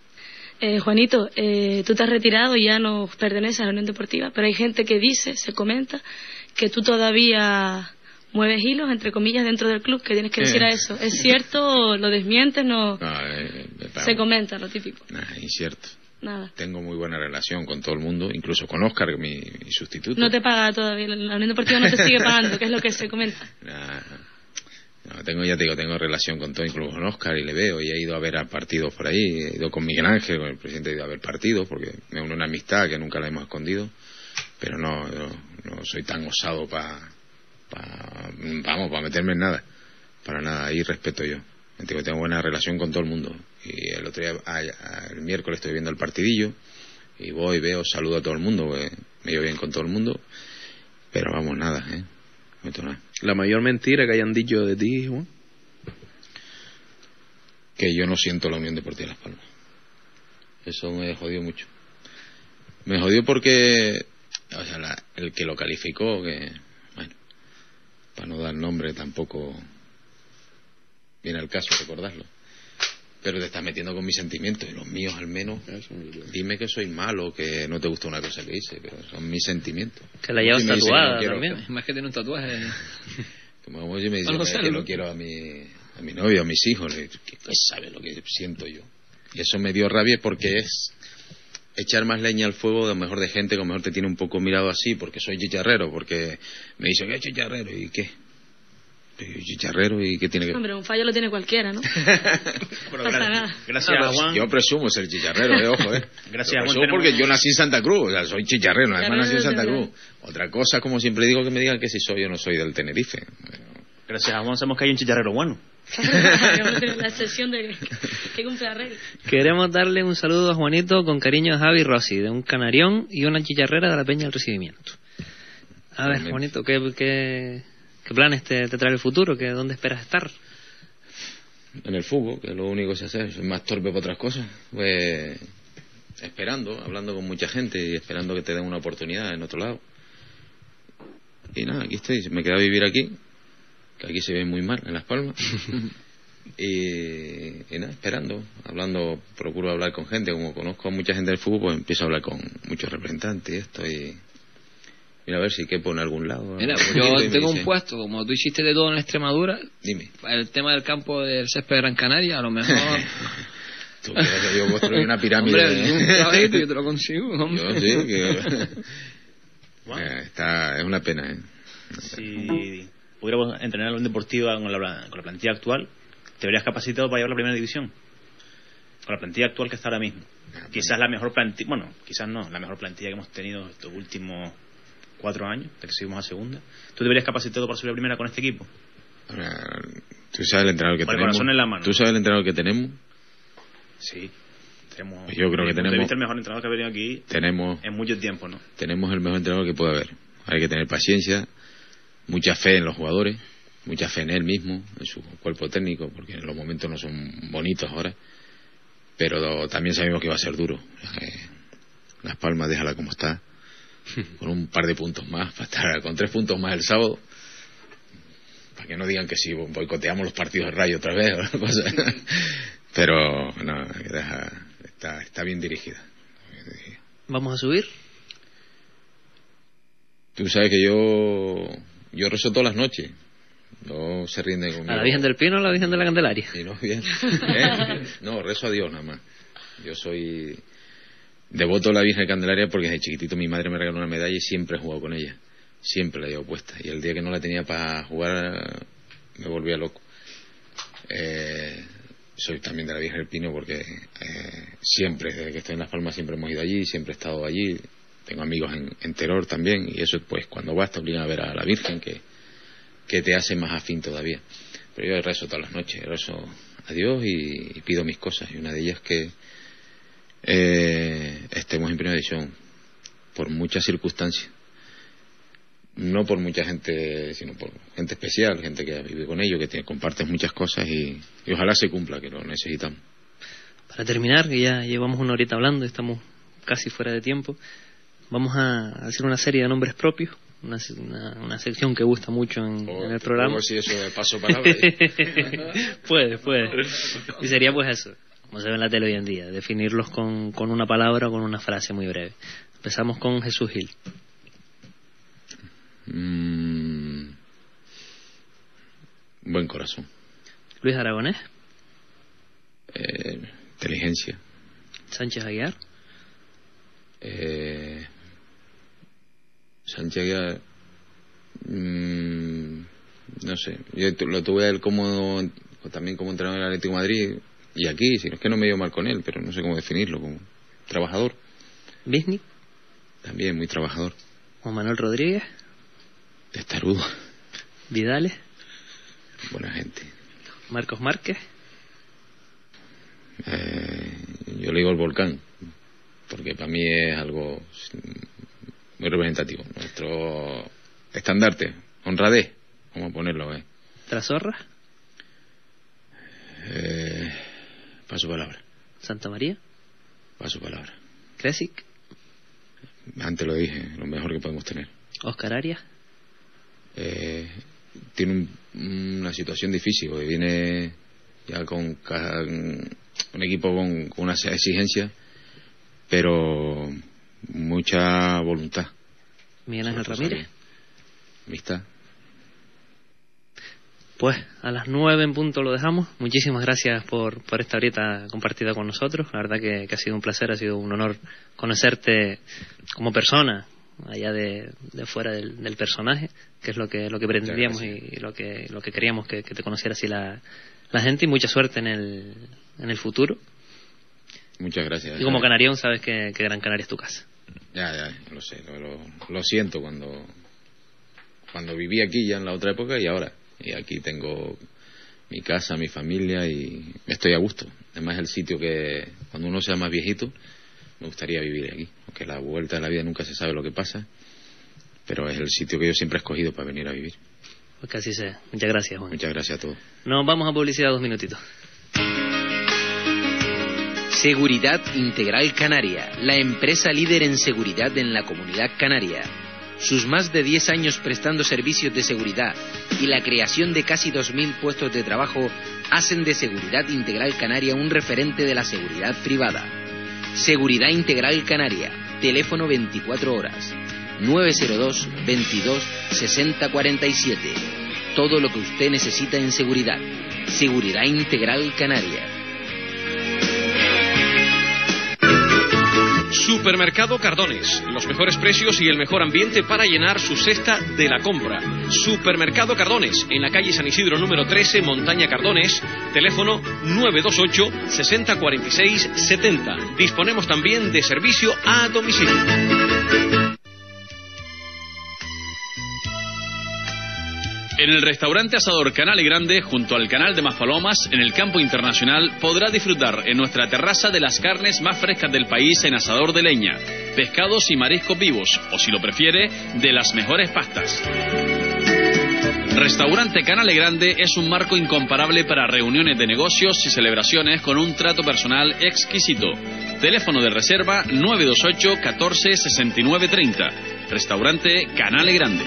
Eh, Juanito, eh, tú te has retirado y ya no perteneces a la Unión Deportiva, pero hay gente que dice, se comenta, que tú todavía mueves hilos, entre comillas, dentro del club. ¿Qué tienes que decir Eh. a eso? ¿Es cierto? ¿Lo desmientes? No. No, eh, eh, Se comenta, lo típico. Nah, incierto. Nada. Tengo muy buena relación con todo el mundo, incluso con Óscar, mi, mi sustituto. No te paga todavía, la Unión Deportiva no te sigue pagando, que es lo que se comenta. Nah, no, tengo, ya te digo, tengo relación con todo, incluso con Óscar, y le veo, y he ido a ver a partidos por ahí, he ido con Miguel Ángel, con el presidente, he ido a ver partidos, porque me une una amistad que nunca la hemos escondido, pero no, yo no soy tan osado para, pa, vamos, para meterme en nada, para nada, ahí respeto yo. Digo, tengo buena relación con todo el mundo, y el otro día, a- a- el miércoles estoy viendo el partidillo, y voy, veo, saludo a todo el mundo, pues, me llevo bien con todo el mundo, pero vamos, nada, ¿eh? No meto nada. La mayor mentira que hayan dicho de ti, Juan. Que yo no siento la Unión Deportiva Las Palmas. Eso me jodió mucho. Me jodió porque, o sea, la- el que lo calificó, que, bueno, para no dar nombre tampoco viene al caso recordarlo. Pero te estás metiendo con mis sentimientos, y los míos al menos. Dime que soy malo, que no te gusta una cosa que hice, pero son mis sentimientos. Que la llevas Si me dice que tatuada no quiero- también. Más que tiene un tatuaje. Como yo me dice Algo que sale, no ¿no? quiero a mi, a mi novio, a mis hijos, le digo, ¿qué qué sabe lo que siento yo? Y eso me dio rabia porque es echar más leña al fuego, a lo mejor de gente que a lo mejor te tiene un poco mirado así, porque soy chicharrero, porque me dicen, ¿qué es chicharrero? ¿Y qué? ¿Y chicharrero? ¿Y qué tiene que...? Hombre, un fallo lo tiene cualquiera, ¿no? Pero pasa gra- nada. gracias a Juan. Yo presumo ser chicharrero, eh, ojo, eh. Gracias, Lo Juan, presumo tenemos- porque yo nací en Santa Cruz, o sea, soy chicharrero, además Claro, nací en Santa claro. Cruz. Otra cosa, como siempre digo, que me digan que si soy o no soy del Tenerife. Gracias a Juan sabemos que hay un chicharrero bueno. La excepción de que cumple la regla. Queremos darle un saludo a Juanito con cariño a Javi Rossi, de un canarión y una chicharrera de la Peña del Recibimiento. A ver, Realmente. Juanito, ¿qué, qué, qué planes te, te trae el futuro? ¿Qué, ¿Dónde esperas estar? En el fútbol, que es lo único que se hace, soy más torpe para otras cosas, pues esperando, hablando con mucha gente y esperando que te den una oportunidad en otro lado. Y nada, aquí estoy, me quedé a vivir aquí, que aquí se ve muy mal, en Las Palmas. y, y nada, esperando, hablando, procuro hablar con gente, como conozco a mucha gente del fútbol, pues empiezo a hablar con muchos representantes y esto, y mira a ver si quepo en algún lado. Mira, pues yo tengo un puesto, como tú hiciste de todo en Extremadura. Dime. El tema del campo del césped de Gran Canaria, a lo mejor... ¿Tú quieres que yo construya una pirámide? Hombre, un trabajito yo te lo consigo, hombre. Yo sí, que... wow. eh, está, es una pena, ¿eh? Si pudiéramos entrenar en la Unión Deportiva con la, con la plantilla actual, te verías capacitado para llevar la primera división. Con la plantilla actual que está ahora mismo. Ah, quizás la mejor plantilla, bueno, quizás no, la mejor plantilla que hemos tenido estos últimos cuatro años, de que subimos a segunda. ¿Tú te verías capacitado para subir a primera con este equipo? Ahora, ¿tú sabes el entrenador que con tenemos? El corazón en la mano. ¿Tú sabes el entrenador que tenemos? Sí. Tenemos, pues yo creo que tenemos el mejor entrenador que ha venido aquí tenemos, en mucho tiempo, ¿no? Tenemos el mejor entrenador que puede haber. Hay que tener paciencia, mucha fe en los jugadores, mucha fe en él mismo, en su cuerpo técnico, porque los momentos no son bonitos ahora, pero también sabemos que va a ser duro. Eh, Las Palmas, déjala como está, con un par de puntos más, para estar con tres puntos más el sábado, para que no digan que si boicoteamos los partidos de Rayo otra vez o una cosa. Pero no, deja, está, está bien dirigida. ¿Vamos a subir? Tú sabes que yo yo rezo todas las noches. No se rinde conmigo. ¿A la Virgen del Pino o a la Virgen de la Candelaria? Sí, no, bien. ¿Eh? No, rezo a Dios nada más. Yo soy devoto a la Virgen de Candelaria porque desde chiquitito mi madre me regaló una medalla y siempre he jugado con ella. Siempre la llevo puesta. Y el día que no la tenía para jugar me volvía loco. Eh... Soy también de la Virgen del Pino porque eh, siempre, desde que estoy en Las Palmas, siempre hemos ido allí, siempre he estado allí. Tengo amigos en, en Teror también, y eso, pues, cuando vas te obligan a ver a la Virgen, que, que te hace más afín todavía. Pero yo rezo todas las noches, rezo a Dios y, y pido mis cosas, y una de ellas que eh, estemos en primera división, por muchas circunstancias. No por mucha gente, sino por gente especial, gente que vive con ellos, que te compartes muchas cosas y, y ojalá se cumpla, que lo necesitamos. Para terminar, que ya llevamos una horita hablando, estamos casi fuera de tiempo, vamos a hacer una serie de nombres propios, una, una, una sección que gusta mucho en, oh, en el programa. Si eso de paso palabra. puede, puede. Y sería pues eso, como se ve en la tele hoy en día, definirlos con, con una palabra o con una frase muy breve. Empezamos con Jesús Gil. Mm, buen corazón. Luis Aragonés. Eh, inteligencia. Sánchez Aguiar. Eh, Sánchez Aguiar. Mm, no sé. Yo lo tuve a él como también como entrenador del Atlético de Madrid y aquí, si no es que no me dio mal con él, pero no sé cómo definirlo, como trabajador. Bisni. También muy trabajador. Juan Manuel Rodríguez. Testarudo. Vidales. Buena gente. Marcos Márquez. Eh, yo le digo el volcán, porque para mí es algo muy representativo. Nuestro estandarte, honradez, vamos a ponerlo. ¿eh? Trasorra. Eh, paso palabra. Santa María. Paso palabra. Kresic. Antes lo dije, lo mejor que podemos tener. Oscar Arias. Eh, tiene un, una situación difícil, porque viene ya con un equipo con, con una exigencia, pero mucha voluntad. Miguel Ángel Ramírez. Amistad. Pues a las nueve en punto lo dejamos. Muchísimas gracias por, por esta horita compartida con nosotros. La verdad que, que ha sido un placer, ha sido un honor conocerte como persona, allá de, de fuera del, del personaje, que es lo que lo que pretendíamos y, y lo que lo que queríamos que, que te conociera así la, la gente, y mucha suerte en el en el futuro. Muchas gracias. Y como canarión sabes que, que Gran Canaria es tu casa. Ya, ya, lo sé, lo, lo, lo siento cuando cuando viví aquí ya en la otra época y ahora. Y aquí tengo mi casa, mi familia y estoy a gusto. Además es el sitio que cuando uno sea más viejito me gustaría vivir aquí, aunque la vuelta de la vida nunca se sabe lo que pasa, pero es el sitio que yo siempre he escogido para venir a vivir. Pues que así sea. Muchas gracias, Juan. Muchas gracias a todos. Nos vamos a publicidad dos minutitos. Seguridad Integral Canaria, la empresa líder en seguridad en la Comunidad Canaria. Sus más de diez años prestando servicios de seguridad y la creación de casi dos mil puestos de trabajo hacen de Seguridad Integral Canaria un referente de la seguridad privada. Seguridad Integral Canaria, teléfono veinticuatro horas, nueve cero dos, veintidós, sesenta cuarenta y siete. Todo lo que usted necesita en seguridad. Seguridad Integral Canaria. Supermercado Cardones, los mejores precios y el mejor ambiente para llenar su cesta de la compra. Supermercado Cardones, en la calle San Isidro número trece, Montaña Cardones, teléfono nueve dos ocho, sesenta cuarenta y seis setenta. Disponemos también de servicio a domicilio. En el restaurante Asador Canale Grande, junto al canal de Maspalomas, en el campo internacional, podrá disfrutar en nuestra terraza de las carnes más frescas del país en asador de leña, pescados y mariscos vivos, o si lo prefiere, de las mejores pastas. Restaurante Canale Grande es un marco incomparable para reuniones de negocios y celebraciones con un trato personal exquisito. Teléfono de reserva nueve dos ocho, catorce, sesenta y nueve treinta. Restaurante Canale Grande.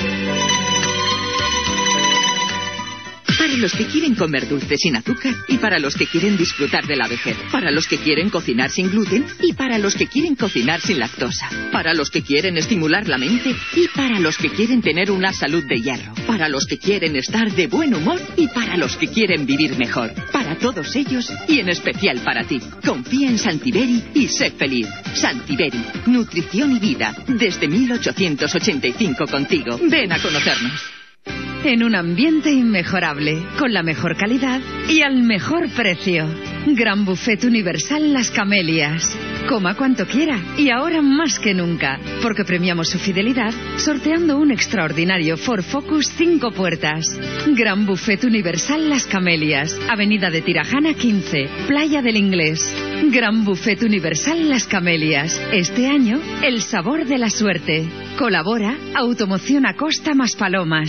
Para los que quieren comer dulce sin azúcar y para los que quieren disfrutar de la vejez. Para los que quieren cocinar sin gluten y para los que quieren cocinar sin lactosa. Para los que quieren estimular la mente y para los que quieren tener una salud de hierro. Para los que quieren estar de buen humor y para los que quieren vivir mejor. Para todos ellos y en especial para ti. Confía en Santiberi y sé feliz. Santiberi, nutrición y vida. Desde mil ochocientos ochenta y cinco contigo. Ven a conocernos. En un ambiente inmejorable, con la mejor calidad y al mejor precio. Gran Buffet Universal Las Camelias. Coma cuanto quiera y ahora más que nunca, porque premiamos su fidelidad sorteando un extraordinario Ford Focus cinco puertas. Gran Buffet Universal Las Camelias, Avenida de Tirajana quince, Playa del Inglés. Gran Buffet Universal Las Camelias. Este año, el sabor de la suerte. Colabora Automoción Acosta Maspalomas.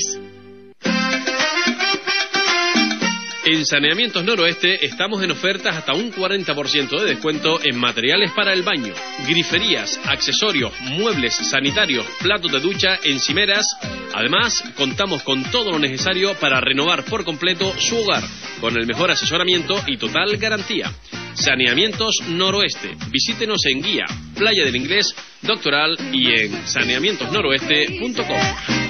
En Saneamientos Noroeste estamos en ofertas hasta un cuarenta por ciento de descuento en materiales para el baño, griferías, accesorios, muebles sanitarios, platos de ducha, encimeras. Además, contamos con todo lo necesario para renovar por completo su hogar, con el mejor asesoramiento y total garantía. Saneamientos Noroeste. Visítenos en Guía, Playa del Inglés, Doctoral y en saneamientos noroeste punto com.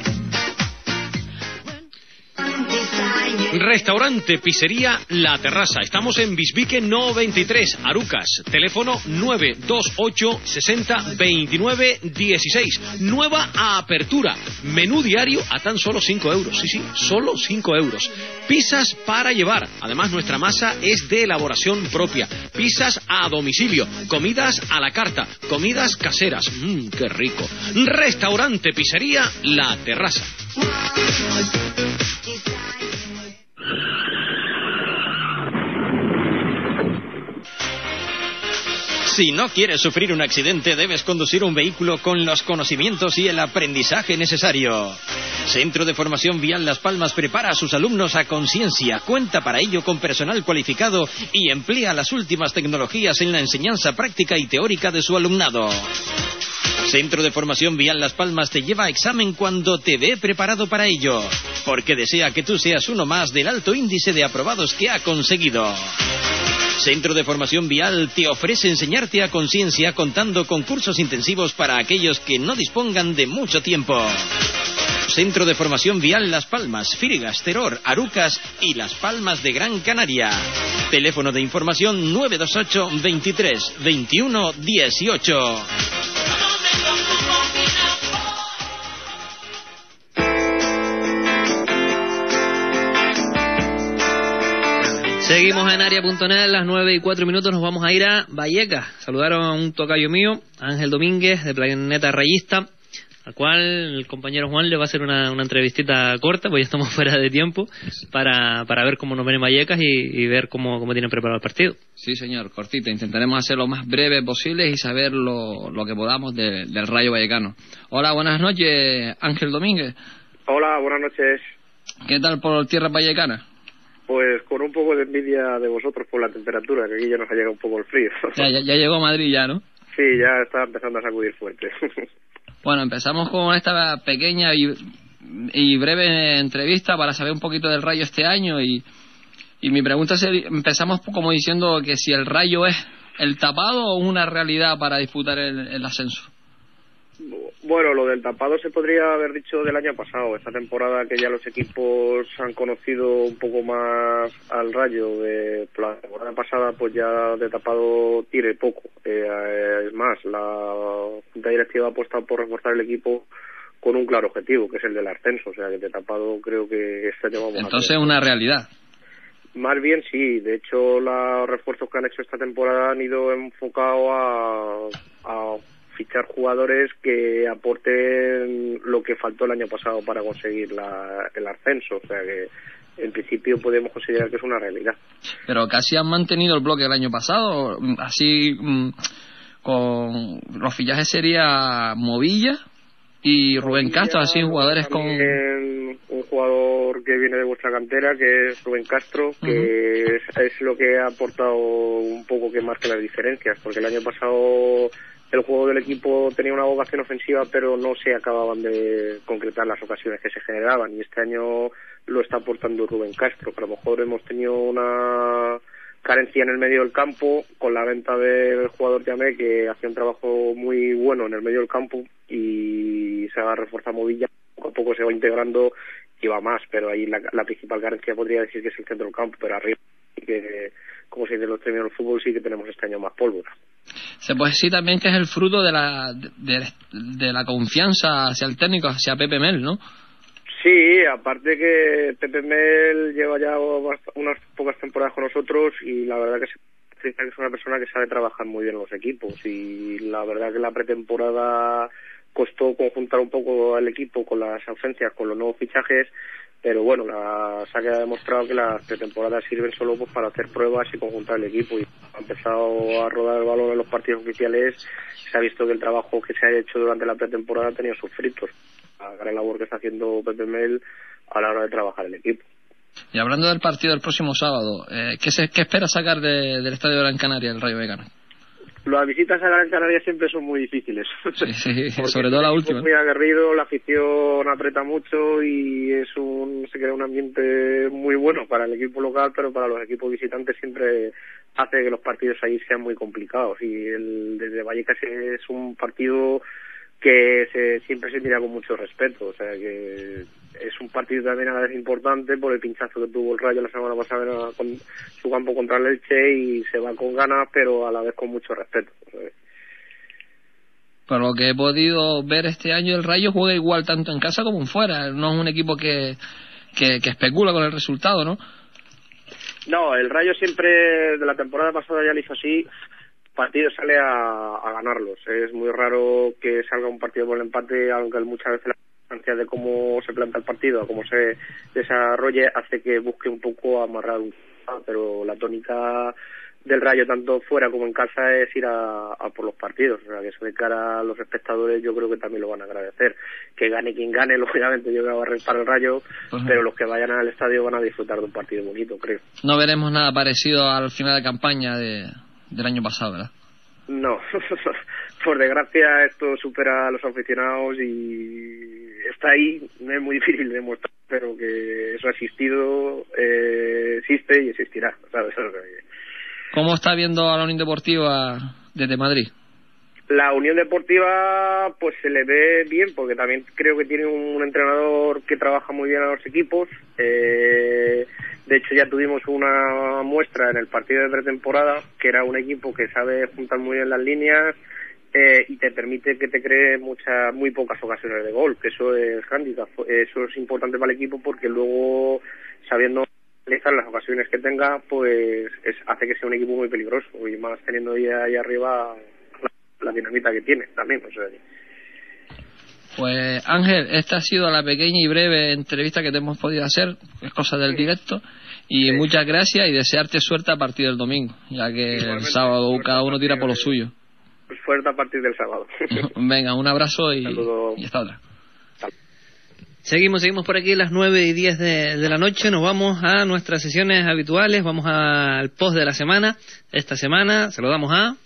Restaurante Pizzería La Terraza. Estamos en Bisbique noventa y tres, Arucas. Teléfono nueve dos ocho, sesenta, veintinueve, dieciséis. Nueva apertura. Menú diario a tan solo cinco euros. Sí, sí, solo cinco euros. Pizzas para llevar. Además, nuestra masa es de elaboración propia. Pizzas a domicilio. Comidas a la carta. Comidas caseras. Mmm, qué rico. Restaurante Pizzería La Terraza. Si no quieres sufrir un accidente, debes conducir un vehículo con los conocimientos y el aprendizaje necesario. Centro de Formación Vial Las Palmas prepara a sus alumnos a conciencia, cuenta para ello con personal cualificado y emplea las últimas tecnologías en la enseñanza práctica y teórica de su alumnado. Centro de Formación Vial Las Palmas te lleva a examen cuando te ve preparado para ello, porque desea que tú seas uno más del alto índice de aprobados que ha conseguido. Centro de Formación Vial te ofrece enseñarte a conciencia contando con cursos intensivos para aquellos que no dispongan de mucho tiempo. Centro de Formación Vial Las Palmas, Fírigas, Teror, Arucas y Las Palmas de Gran Canaria. Teléfono de información nueve dos ocho, veintitrés, veintiuno, dieciocho. Seguimos en área punto net, las nueve y cuatro minutos, nos vamos a ir a Vallecas. Saludaron a un tocayo mío, Ángel Domínguez, de Planeta Rayista, al cual el compañero Juan le va a hacer una, una entrevistita corta, pues ya estamos fuera de tiempo, para, para ver cómo nos ven en Vallecas y, y ver cómo, cómo tienen preparado el partido. Sí, señor, cortita. Intentaremos hacer lo más breve posible y saber lo, lo que podamos de, del Rayo Vallecano. Hola, buenas noches, Ángel Domínguez. Hola, buenas noches. ¿Qué tal por tierras vallecanas? Pues con un poco de envidia de vosotros por la temperatura, que aquí ya nos ha llegado un poco el frío. Ya, ya, ya llegó a Madrid ya, ¿no? Sí, ya está empezando a sacudir fuerte. Bueno, empezamos con esta pequeña y, y breve entrevista para saber un poquito del Rayo este año y, y mi pregunta es, empezamos como diciendo que si el Rayo es el tapado o una realidad para disputar el, el ascenso. Bueno, lo del tapado se podría haber dicho del año pasado, esta temporada que ya los equipos han conocido un poco más al Rayo. De la temporada pasada pues ya de tapado tire poco, eh, es más, la Junta Directiva ha apostado por reforzar el equipo con un claro objetivo, que es el del ascenso, o sea que de tapado creo que este tema vamos Entonces a es una realidad. Más bien sí, de hecho los refuerzos que han hecho esta temporada han ido enfocados a, a fichar jugadores que aporten lo que faltó el año pasado para conseguir la, el ascenso, o sea que en principio podemos considerar que es una realidad. Pero casi han mantenido el bloque del año pasado, así con los fichajes sería Movilla y Rubén Movilla, Castro, así jugadores con... Un jugador que viene de vuestra cantera, que es Rubén Castro, que uh-huh. es, es lo que ha aportado un poco que marque las diferencias, porque el año pasado el juego del equipo tenía una vocación ofensiva, pero no se acababan de concretar las ocasiones que se generaban, y este año lo está aportando Rubén Castro, que a lo mejor hemos tenido una carencia en el medio del campo con la venta del jugador Yamé, que hacía un trabajo muy bueno en el medio del campo, y se va a reforzar Movilla, poco a poco se va integrando y va más, pero ahí la, la principal carencia podría decir que es el centro del campo, pero arriba, y que como se dice los términos del fútbol, sí que tenemos este año más pólvora. Se puede decir también que es el fruto de la de, de la confianza hacia el técnico, hacia Pepe Mel, ¿no? Sí, aparte que Pepe Mel lleva ya unas pocas temporadas con nosotros y la verdad que se que es una persona que sabe trabajar muy bien los equipos, y la verdad que la pretemporada costó conjuntar un poco al equipo con las ausencias, con los nuevos fichajes, pero bueno, la SAC ha demostrado que las pretemporadas sirven solo pues para hacer pruebas y conjuntar el equipo, y ha empezado a rodar el balón en los partidos oficiales. Se ha visto que el trabajo que se ha hecho durante la pretemporada ha tenido sus frutos, la gran labor que está haciendo Pepe Mel a la hora de trabajar el equipo. Y hablando del partido del próximo sábado, eh, ¿qué, se, ¿qué espera sacar de, del Estadio de Gran Canaria el Rayo Vallecano? Las visitas a Gran Canaria siempre son muy difíciles. Sí, sí, sobre todo la última. Es muy aguerrido, la afición aprieta mucho y es un se crea un ambiente muy bueno para el equipo local, pero para los equipos visitantes siempre hace que los partidos ahí sean muy complicados. Y el desde Vallecas es un partido que se, siempre se mira con mucho respeto, o sea que es un partido también a la vez importante por el pinchazo que tuvo el Rayo la semana pasada con su campo contra el Elche, y se va con ganas pero a la vez con mucho respeto. ¿Sabes? Por lo que he podido ver este año, el Rayo juega igual tanto en casa como en fuera, no es un equipo que, que, que especula con el resultado, ¿no? No, el Rayo siempre, de la temporada pasada ya lo hizo así, partido sale a, a ganarlos. Es muy raro que salga un partido por el empate, aunque muchas veces la distancia de cómo se planta el partido, a cómo se desarrolle, hace que busque un poco amarrar un... Pero la tónica del Rayo, tanto fuera como en casa, es ir a, a por los partidos. O sea, que eso de cara a los espectadores yo creo que también lo van a agradecer. Que gane quien gane, lógicamente yo creo que va a rentar el Rayo, uh-huh. pero los que vayan al estadio van a disfrutar de un partido bonito, creo. No veremos nada parecido al final de campaña de... del año pasado, ¿verdad? No, por desgracia esto supera a los aficionados y está ahí, no es muy difícil de demostrar, pero que eso ha existido, eh, existe y existirá, ¿sabes? ¿Cómo está viendo a la Unión Deportiva desde Madrid? La Unión Deportiva pues se le ve bien, porque también creo que tiene un entrenador que trabaja muy bien a los equipos. Eh, de hecho ya tuvimos una muestra en el partido de pretemporada, que era un equipo que sabe juntar muy bien las líneas eh, y te permite que te cree muchas, muy pocas ocasiones de gol, que eso es handicap, eso es importante para el equipo, porque luego, sabiendo realizar las ocasiones que tenga, pues es, hace que sea un equipo muy peligroso, y más teniendo ahí, ahí arriba la dinamita que tiene también, o sea. Pues Ángel, esta ha sido la pequeña y breve entrevista que te hemos podido hacer, es cosa del directo, y sí. Muchas gracias y desearte suerte a partir del domingo, ya que igualmente, el sábado cada uno tira por lo suyo. Pues suerte a partir del sábado. Venga, un abrazo y, y hasta otra. Seguimos, seguimos por aquí las nueve y diez de, de la noche. Nos vamos a nuestras sesiones habituales. Vamos al post de la semana. Esta semana se lo damos a...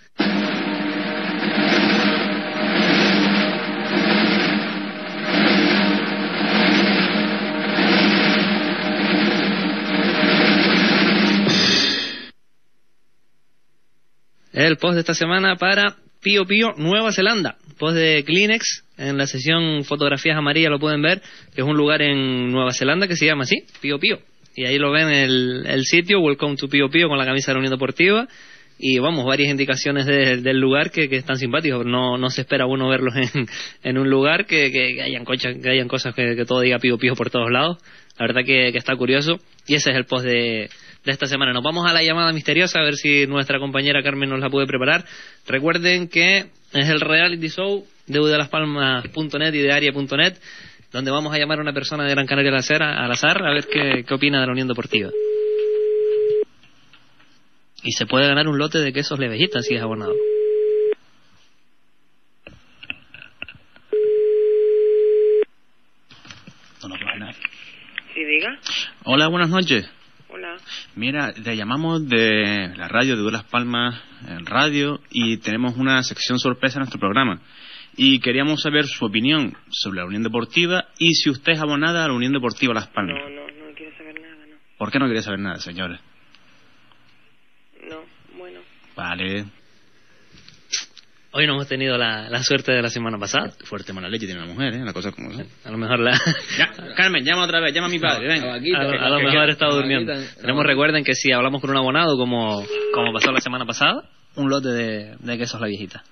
El post de esta semana para Pío Pío, Nueva Zelanda. Post de Kleenex, en la sesión Fotografías Amarillas lo pueden ver, que es un lugar en Nueva Zelanda que se llama así, Pío Pío. Y ahí lo ven el, el sitio, Welcome to Pío Pío, con la camisa de la Unión Deportiva. Y vamos, varias indicaciones de, del lugar que, que están simpáticos. No, no se espera uno verlos en, en un lugar que, que, que hayan cochas, que hayan cosas que, que todo diga Pío Pío por todos lados. La verdad que, que está curioso. Y ese es el post de... de esta semana. Nos vamos a la llamada misteriosa, a ver si nuestra compañera Carmen nos la puede preparar. Recuerden que es el reality show de u de las palmas punto net y de aria punto net, donde vamos a llamar a una persona de Gran Canaria al azar, al azar a ver qué, qué opina de la Unión Deportiva. Y se puede ganar un lote de quesos Levejitas si es abonado. Sí, diga. Hola, buenas noches. Hola. Mira, te llamamos de la radio de Las Palmas en radio y tenemos una sección sorpresa en nuestro programa. Y queríamos saber su opinión sobre la Unión Deportiva y si usted es abonada a la Unión Deportiva Las Palmas. No, no, no quiero saber nada, no. ¿Por qué no quiere saber nada, señores? No, bueno. Vale. Hoy no hemos tenido la, la suerte de la semana pasada. Fuerte mala leche tiene la mujer, ¿eh? La cosa como son. A lo mejor la... Ya, Carmen, llama otra vez, llama a mi padre, venga. A, a, a lo mejor ha estado durmiendo. Tenemos, recuerden que si hablamos con un abonado, como, como pasó la semana pasada, un lote de, de quesos La Viejita.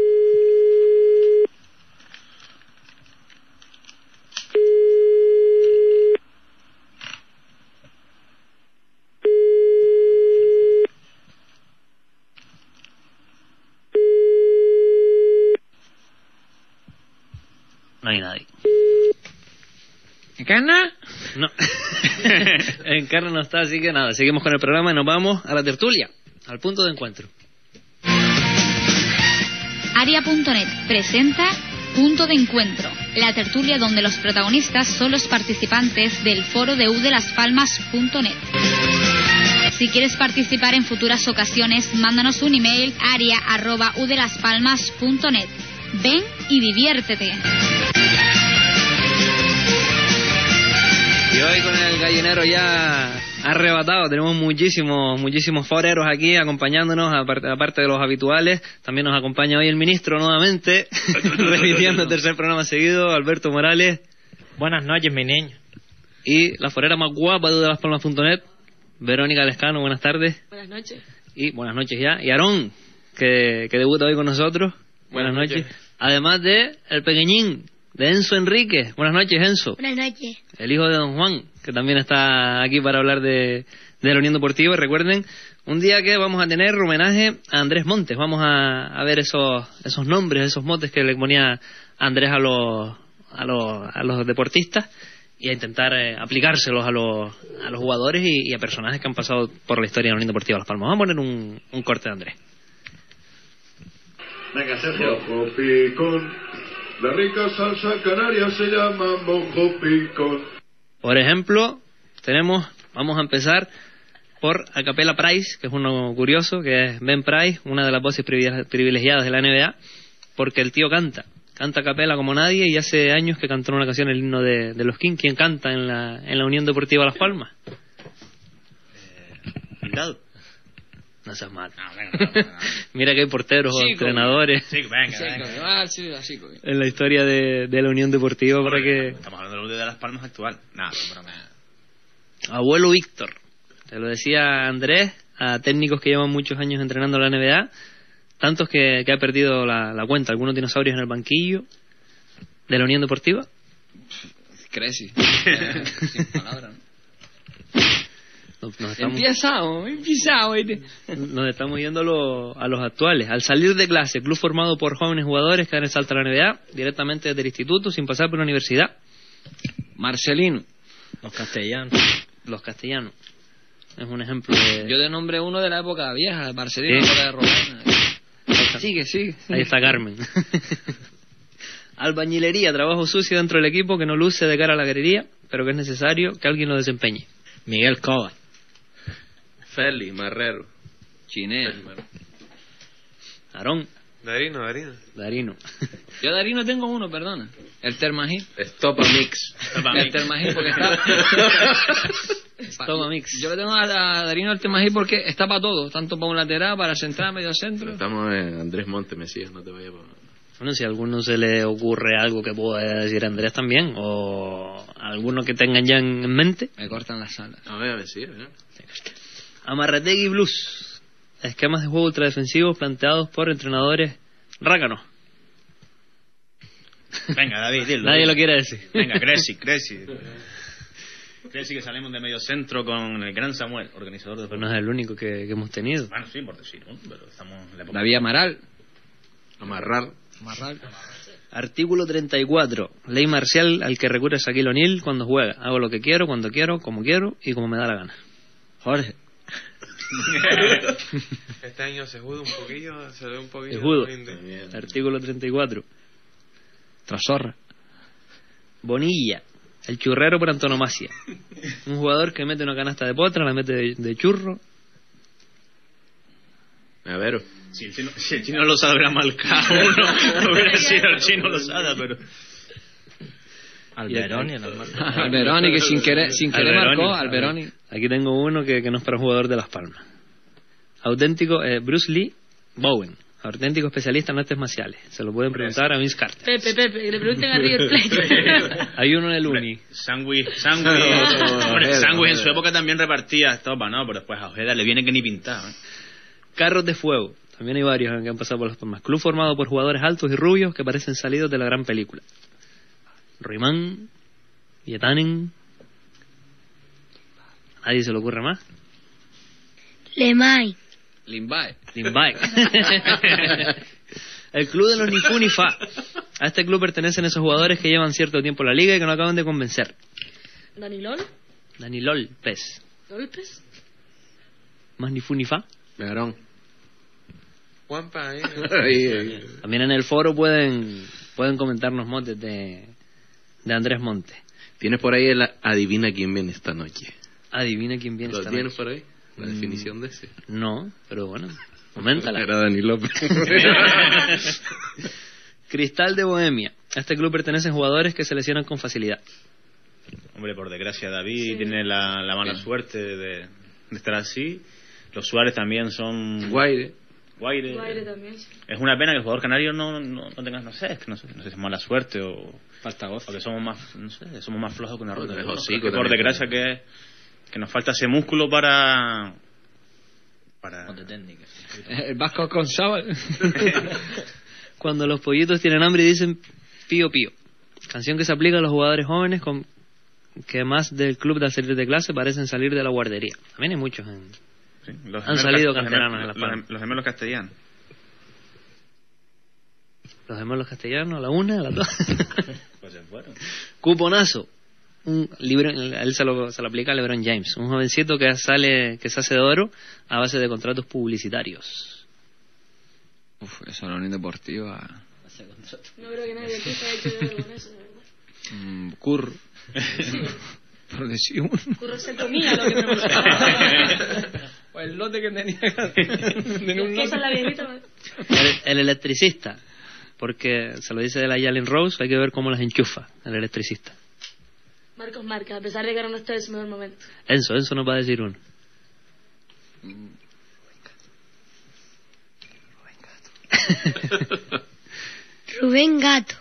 No hay nadie. ¿Encarna? No. Encarna no está, así que nada, seguimos con el programa y nos vamos a la tertulia, al punto de encuentro. aria punto net presenta Punto de Encuentro, la tertulia donde los protagonistas son los participantes del foro de u de las palmas punto net. Si quieres participar en futuras ocasiones, mándanos un email aria arroba u de las palmas punto net. Ven y diviértete. Y hoy con el gallinero ya arrebatado, tenemos muchísimos, muchísimos foreros aquí acompañándonos, aparte, aparte de los habituales. También nos acompaña hoy el ministro nuevamente, repitiendo tercer programa seguido, Alberto Morales. Buenas noches, mi niño. Y la forera más guapa de u de las palmas punto net, Verónica Lescano, buenas tardes. Buenas noches. Y buenas noches ya. Y Aarón, que, que debuta hoy con nosotros. Buenas, buenas noches. noches. Además de el pequeñín, de Enzo Enrique. Buenas noches, Enzo. Buenas noches. El hijo de Don Juan, que también está aquí para hablar de, de la Unión Deportiva. Y recuerden, un día que vamos a tener homenaje a Andrés Montes. Vamos a, a ver esos esos nombres, esos motes que le ponía Andrés a los a los, a los deportistas y a intentar eh, aplicárselos a los a los jugadores y, y a personajes que han pasado por la historia de la Unión Deportiva Las Palmas. Vamos a poner un, un corte de Andrés. Venga, Sergio. Mojo picón. La rica salsa canaria se llama mojo picón. Por ejemplo, tenemos, vamos a empezar por Acapella Price, que es uno curioso, que es Ben Price, una de las voces privilegiadas de la N B A, porque el tío canta, canta a capela como nadie, y hace años que cantó una canción, el himno de, de los Kings. ¿Quién canta en la, en la Unión Deportiva Las Palmas? Cuidado. No seas mal. No, venga, no, no, no. Mira que hay porteros o entrenadores sí, venga, sí, venga. Ah, sí, así, en la historia de, de la Unión Deportiva. Para que... Estamos hablando de Las Palmas actual. Nada, no, Abuelo Víctor. Te lo decía Andrés, a técnicos que llevan muchos años entrenando la N B A, tantos que, que ha perdido la, la cuenta. Algunos dinosaurios en el banquillo de la Unión Deportiva. Creci. Sin palabras, ¿no? Nos estamos, empezamos, empezamos. Nos estamos yendo a, lo, a los actuales. Al salir de clase, club formado por jóvenes jugadores que dan el salto a la N B A, directamente desde el instituto, sin pasar por la universidad. Marcelino. Los castellanos. Los castellanos. Es un ejemplo de... Yo de nombre uno de la época vieja, Marcelino, ¿Sí? de Romana. Sigue, sigue. Ahí está Carmen. Albañilería, trabajo sucio dentro del equipo que no luce de cara a la galería, pero que es necesario que alguien lo desempeñe. Miguel Cova. Feli, Marrero. Chinea. Aarón. Darino, Darino. Darino. Yo Darino tengo uno, perdona. El Termají. Estopa Mix. El Termají porque está... Estopa Mix. Yo le tengo a, a Darino el Termají porque está para todo, tanto para un lateral, para central, medio centro. Estamos en Andrés Monte, Mesías, no te vayas por... Bueno, si a alguno se le ocurre algo que pueda decir Andrés también, o alguno que tengan ya en mente. Me cortan la sala. A ver, a ver, sí, a ver. Amarrategui Blues. Esquemas de juego ultradefensivos planteados por entrenadores rácanos. Venga, David, dilo. Nadie dilo. lo quiere decir. Venga, Creci, Creci. Creci que salimos de medio centro con el gran Samuel, organizador de... Pero no es el único que, que hemos tenido. Bueno, sí, por decir, ¿no? Pero estamos en la época... David Amaral. Amarrar. Amarrar. Artículo treinta y cuatro. Ley marcial al que recurre Shaquille O'Neal cuando juega. Hago lo que quiero, cuando quiero, como quiero y como me da la gana. Jorge. Este año se juda un poquillo, se ve un poquillo. Se judo. Bien. Artículo treinta y cuatro. Trasorra. Bonilla. El churrero por antonomasia. Un jugador que mete una canasta de potra, la mete de, de churro. A ver. Si el chino, si el chino Losada hubiera marcado uno, no hubiera sido el chino Losada, pero... Alberoni, Alberoni que sin querer, sin querer Alberoni, marcó, Alberoni. Aquí tengo uno que, que no es para un jugador de Las Palmas. Auténtico, eh, Bruce Lee Bowen. Auténtico especialista en artes marciales. Se lo pueden preguntar a Vince Carter. Pepe, Pepe, que le pregunten a River Plate. Hay uno en el Uni. Sandwich, Sandwich. Sandwich en su época también repartía estopa, ¿no? Pero después a Ojeda le viene que ni pintado, ¿eh? Carros de fuego. También hay varios que han pasado por Las Palmas. Club formado por jugadores altos y rubios que parecen salidos de la gran película. Ruimán, Yetanen. ¿A nadie se le ocurre más? Lemay. Limbae. Limbae. El club de los ni fu ni fa. A este club pertenecen esos jugadores que llevan cierto tiempo en la liga y que no acaban de convencer. Dani Lol. Dani López. López. Más ni fu ni fa. Megarón. Juanpa, ahí. También en el foro pueden pueden comentarnos motes de, de Andrés Monte. Tienes por ahí el adivina quién viene esta noche. Adivina quién viene ¿Lo esta tienes noche. por ahí? La definición de ese. No, pero bueno, coméntala. Era Dani López. Cristal de Bohemia. A este club pertenecen jugadores que se lesionan con facilidad. Hombre, por desgracia David Sí. tiene la, la mala suerte de, de estar así. Los Suárez también son... Guaire. Guaire. Guaire también, sí. Es una pena que el jugador canario no, no, no tenga, no sé, es que no sé, no sé si es mala suerte o... Falta gozo. O que somos más, no sé, somos más flojos que una ruta. Joder, Bueno, hocico pero que por también. desgracia que, que nos falta ese músculo para... para... El Vasco con Sábal. Cuando los pollitos tienen hambre y dicen pío pío. Canción que se aplica a los jugadores jóvenes con que más del club de al salir de clase parecen salir de la guardería. También hay muchos en... Sí, los Han gemelos salido cas- los canteranos gemelos- en Las los Palmas. gem- Los gemelos castellanos. Los gemelos castellanos, a la una, a las dos. Pues se fueron. Cuponazo. Un libro, él se lo, se lo aplica a LeBron James, un jovencito que sale, que se hace de oro a base de contratos publicitarios. Uf, eso la Unión Deportiva. No creo que nadie aquí se haya hecho de algo con eso, de verdad. Mm, Curro. Por decir uno. Curro se comía lo que me gustaba. Pues el lote que tenía. Tenía un lote. La viejita, ¿no? El, el electricista, porque se lo dice de la Jalen Rose, hay que ver cómo las enchufa el electricista. Marcos Marca, a pesar de que ahora no está en su mejor momento. Enzo, Enzo nos va a decir uno. Rubén Gato.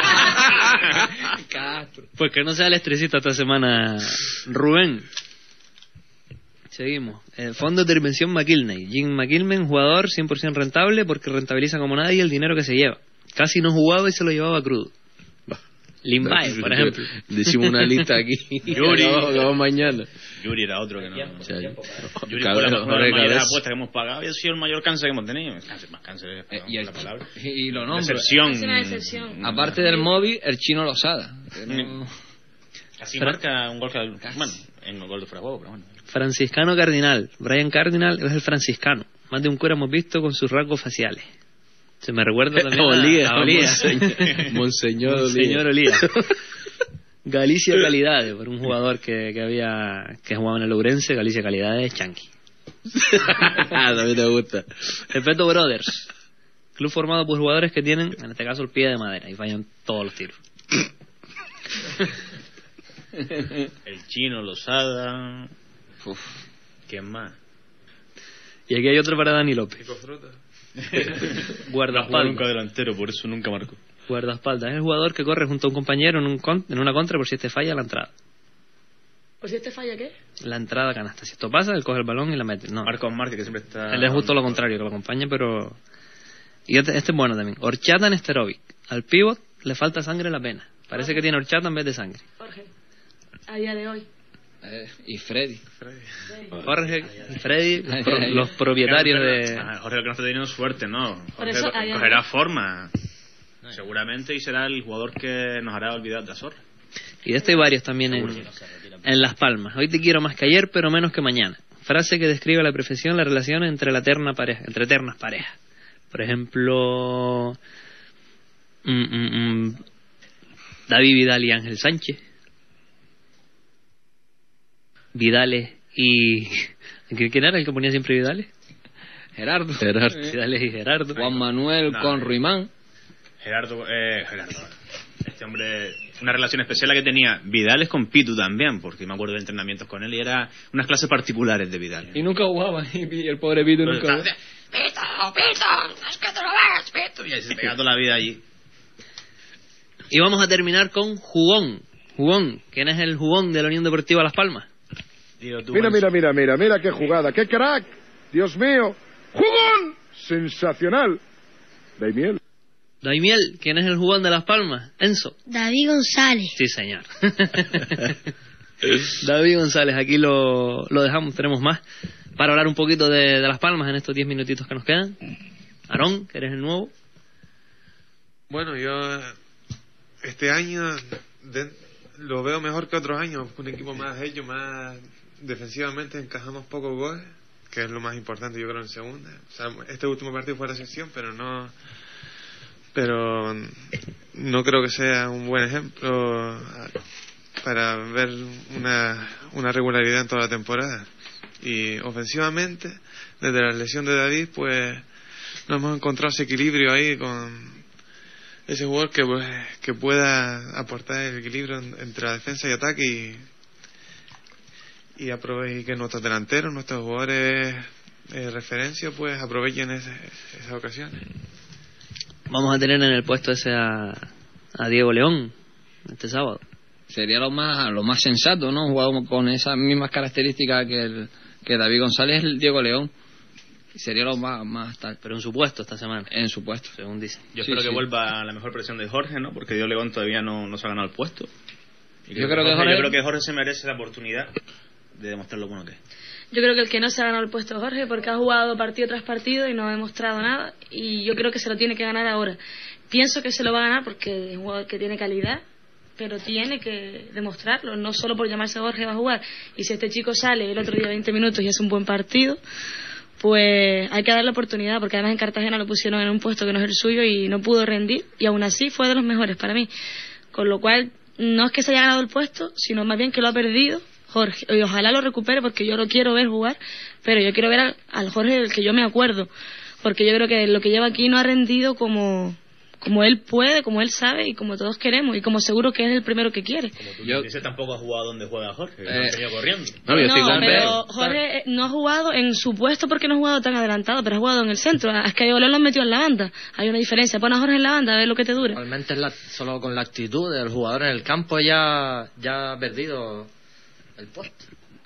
Pues que no sea electricista esta semana, Rubén. Seguimos. El Fondo de Intervención McKilney. Jim McKilman, jugador cien por ciento rentable porque rentabiliza como nadie el dinero que se lleva. Casi no jugaba y se lo llevaba crudo. Limbae, por ejemplo. Decimos una lista aquí. Yuri. Acabamos- acabamos mañana. Yuri era otro que no... O sea, Yuri cabrón, fue la, una de de las mayores cabeza. apuestas que hemos pagado y ha sido el mayor cáncer que hemos tenido. Cáncer, más cáncer es Eh, y, el- la palabra. y lo nombro. Decepción. Es una decepción. Aparte del móvil, el chino Losada. que no- Casi marca un gol que... Bueno, en el gol de fuera de juego, pero bueno. Franciscano Cardinal. Brian Cardinal es el franciscano. Más de un cura hemos visto con sus rasgos faciales. Se me recuerda también Olía, a, a Olía. Monseñor, Monseñor, Monseñor Olía. Galicia Calidades, por un jugador que, que había que jugaba en el Ourense. Galicia Calidades, Chanqui. También te gusta. Efecto Brothers, club formado por jugadores que tienen, en este caso, el pie de madera y fallan todos los tiros. El Chino, Losada. Uf, ¿quién más? Y aquí hay otro para Dani López. Guardaespaldas. Guardaespaldas. Nunca delantero, por eso nunca marcó. Guardaespaldas. Es el jugador que corre junto a un compañero en, un con, en una contra por si este falla la entrada. ¿Por si este falla qué? La entrada canasta. Si esto pasa, él coge el balón y la mete. No. Marcos Márquez, que siempre está... Él es justo lo contrario, que lo acompaña, pero... Y este, este es bueno también. Horchata Nesterovic. Al pívot le falta sangre en la pena. Parece que tiene horchata en vez de sangre. Jorge, a día de hoy. Eh, y Freddy. Jorge y Freddy, los, pro, los propietarios de... Jorge, que no está teniendo suerte, ¿no? Por Jorge eso, co- cogerá forma, seguramente, y será el jugador que nos hará olvidar de Azor. Y de este hay varios también en, en Las Palmas. Hoy te quiero más que ayer, pero menos que mañana. Frase que describe a la perfección la relación entre la eterna pareja, entre eternas parejas. Por ejemplo, mm, mm, mm, David Vidal y Ángel Sánchez. Vidales y... ¿Quién era el que ponía siempre Vidales? Gerardo. Gerardo. Vidales y Gerardo. Juan Manuel No, con eh. Ruimán. Gerardo, eh, Gerardo. Este hombre, una relación especial la que tenía Vidales con Pitu también, porque me acuerdo de entrenamientos con él y era unas clases particulares de Vidal. Y nunca jugaba, y el pobre Pito nunca jugaba. ¡Pito, Pito! ¡Es que te lo ves, Pito! Y ahí se pega toda la vida allí. Y vamos a terminar con Jugón. Jugón. ¿Quién es el Jugón de la Unión Deportiva Las Palmas? Mira, mira, mira, mira, mira qué jugada, qué crack. Dios mío. ¡Jugón! Sensacional. Daimiel. Daimiel, ¿quién es el Jugón de Las Palmas? Enzo. David González. Sí, señor. David González, aquí lo, lo dejamos, tenemos más para hablar un poquito de, de Las Palmas en estos diez minutitos que nos quedan. Aarón, que eres el nuevo. Bueno, yo este año de, lo veo mejor que otros años, un equipo más hecho, más defensivamente, encajamos pocos goles, que es lo más importante yo creo en segunda. O sea, este último partido fue la excepción, pero no pero no creo que sea un buen ejemplo para ver una, una regularidad en toda la temporada. Y ofensivamente, desde la lesión de David, pues no hemos encontrado ese equilibrio ahí con ese jugador que, pues, que pueda aportar el equilibrio entre la defensa y ataque y, y, aprove- y que nuestros delanteros, nuestros jugadores de referencia, pues aprovechen ese, esas ocasiones. Vamos a tener en el puesto ese a, a Diego León este sábado. Sería lo más lo más sensato, ¿no? Jugado con esas mismas características que el que David González, el Diego León. Sería lo más, más tal. Pero en su puesto esta semana. En su puesto, según dicen. Yo Sí, espero sí. que vuelva la mejor presión de Jorge, ¿no? Porque Diego León todavía no, no se ha ganado el puesto. Y Yo creo que Jorge, Jorge- yo creo que Jorge se merece la oportunidad de demostrar lo bueno que es. Yo creo que el que no se ha ganado el puesto es Jorge porque ha jugado partido tras partido y no ha demostrado nada y yo creo que se lo tiene que ganar ahora. Pienso que se lo va a ganar porque es un jugador que tiene calidad, pero tiene que demostrarlo, no solo por llamarse Jorge va a jugar. Y si este chico sale el otro día veinte minutos y hace un buen partido, pues hay que darle la oportunidad porque además en Cartagena lo pusieron en un puesto que no es el suyo y no pudo rendir y aún así fue de los mejores para mí. Con lo cual no es que se haya ganado el puesto, sino más bien que lo ha perdido Jorge, y ojalá lo recupere porque yo lo quiero ver jugar, pero yo quiero ver al, al Jorge del que yo me acuerdo, porque yo creo que lo que lleva aquí no ha rendido como como él puede, como él sabe y como todos queremos y como seguro que es el primero que quiere. Yo... Ese tampoco ha jugado donde juega Jorge, Eh, no ha tenido corriendo. No, yo estoy No, con pero Pedro. Jorge eh, no ha jugado en su puesto porque no ha jugado tan adelantado, pero ha jugado en el centro. Es que a Diego León lo han metido en la banda. Hay una diferencia. Pon a Jorge en la banda, a ver lo que te dura. Realmente es la- solo con la actitud del jugador en el campo ya, ya ha perdido el puesto.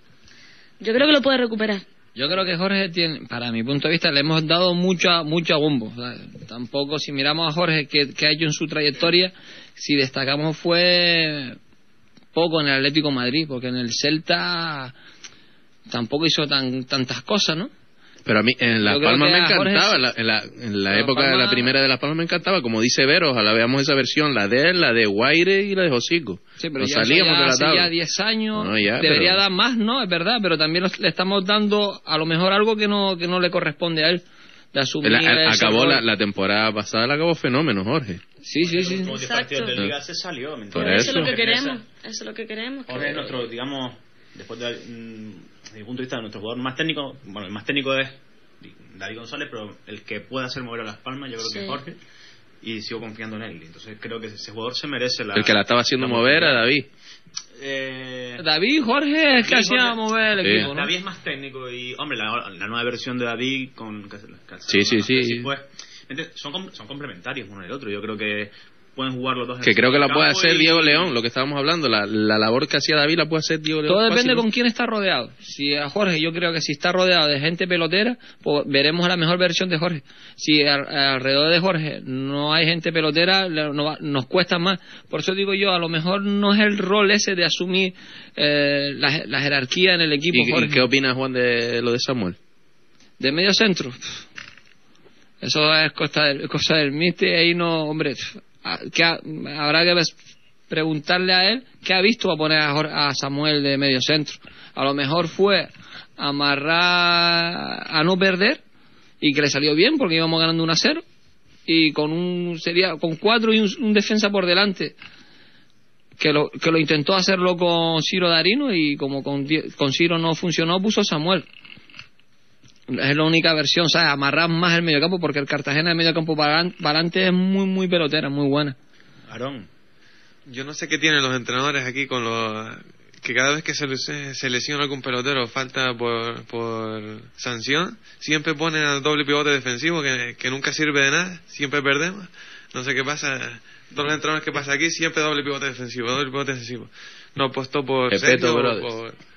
Yo creo que lo puede recuperar. Yo creo que Jorge tiene, para mi punto de vista, le hemos dado mucha mucha bombo. O sea, tampoco, si miramos a Jorge, que, que ha hecho en su trayectoria, si destacamos fue poco en el Atlético de Madrid, porque en el Celta tampoco hizo tan tantas cosas, ¿no? Pero a mí en Las Yo creo Palmas que me a Jorge encantaba, sí. en la, en la, en la Las época de la Palmas- primera de Las Palmas me encantaba, como dice Vero, ojalá veamos esa versión, la de él, la de Guaire y la de Josico. Sí, pero Nos ya, salíamos ya de la hace tabla. ya diez años, No, ya, debería pero- dar más, ¿no? Es verdad, pero también los- le estamos dando a lo mejor algo que no que no le corresponde a él. de asumir. El, el, acabó rol. la, la temporada pasada, la acabó fenómeno, Jorge. Sí, sí, sí. Como partidos de liga se salió. ¿me Por entiendes? Eso es lo que queremos. Eso es lo que queremos. Jorge que- es nuestro, digamos, después de, mm, desde mi punto de vista, nuestro jugador más técnico. Bueno, el más técnico es David González, pero el que puede hacer mover a Las Palmas, yo creo Sí. que es Jorge. Y sigo confiando en él. Entonces creo que ese jugador se merece la. El que la estaba haciendo la mover a oportunidad. David. Eh, David, Jorge, es que David, hacía Jorge. mover el Sí. equipo, ¿no? David es más técnico y, hombre, la, la nueva versión de David con. que- que- Sí, sí, sí. pues, ¿entiendes? son, com- son complementarios uno del otro. Yo creo que pueden jugar los dos. en Que el creo que la campo puede hacer y- Diego León, lo que estábamos hablando. La, la labor que hacía David la puede hacer Diego León. Todo depende fácil. con quién está rodeado. Si a Jorge, yo creo que si está rodeado de gente pelotera, pues veremos la mejor versión de Jorge. Si al- alrededor de Jorge no hay gente pelotera, le- no va- nos cuesta más. Por eso digo yo, a lo mejor no es el rol ese de asumir eh, la, la jerarquía en el equipo. ¿Y, Jorge. y qué opinas, Juan, de lo de Samuel? De medio centro. Eso es cosa del, cosa del míster. Ahí no, hombre, a- que ha- habrá que ves- preguntarle a él qué ha visto a poner a, Jor- a Samuel de medio centro. A lo mejor fue amarrar a no perder y que le salió bien porque íbamos ganando uno a cero y con un sería con cuatro y un, un defensa por delante que lo que lo intentó hacerlo con Ciro Darino y como con, Die- con Ciro no funcionó, puso Samuel. Es la única versión, ¿sabes? Amarrar más el mediocampo porque el Cartagena de mediocampo para adelante es muy, muy pelotera, muy buena. Aarón. Yo no sé qué tienen los entrenadores aquí con los... que cada vez que se, les- se lesiona algún pelotero falta por, por sanción, siempre ponen al doble pivote defensivo que, que nunca sirve de nada, siempre perdemos. No sé qué pasa, todos los entrenadores que pasa aquí siempre doble pivote defensivo, doble pivote defensivo. No apostó por Pepeto Sergio o Brothers.